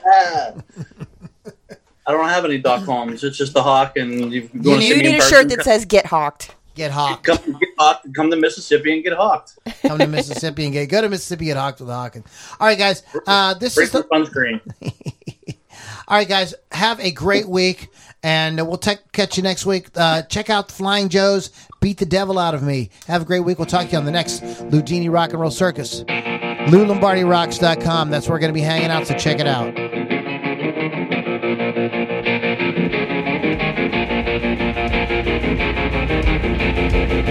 Speaker 2: I don't have any dot coms. It's just the hawk, and you,
Speaker 1: You
Speaker 3: You
Speaker 2: see me
Speaker 3: need
Speaker 2: in
Speaker 3: a
Speaker 2: person,
Speaker 3: shirt that says "Get Hawked."
Speaker 1: Get hawked.
Speaker 2: come get hawked. Come to Mississippi and get hawked.
Speaker 1: Come to Mississippi and get go to Mississippi and get hawked with Hawkins. All right, guys. Uh, this
Speaker 2: Break
Speaker 1: is
Speaker 2: the
Speaker 1: the,
Speaker 2: sunscreen.
Speaker 1: all right, guys. Have a great week, and we'll te- catch you next week. Uh, check out Flying Joes. Beat the devil out of me. Have a great week. We'll talk to you on the next Ludini Rock and Roll Circus. Lou Lombardi Rocks dot com. That's where we're going to be hanging out. So check it out.
Speaker 4: Thank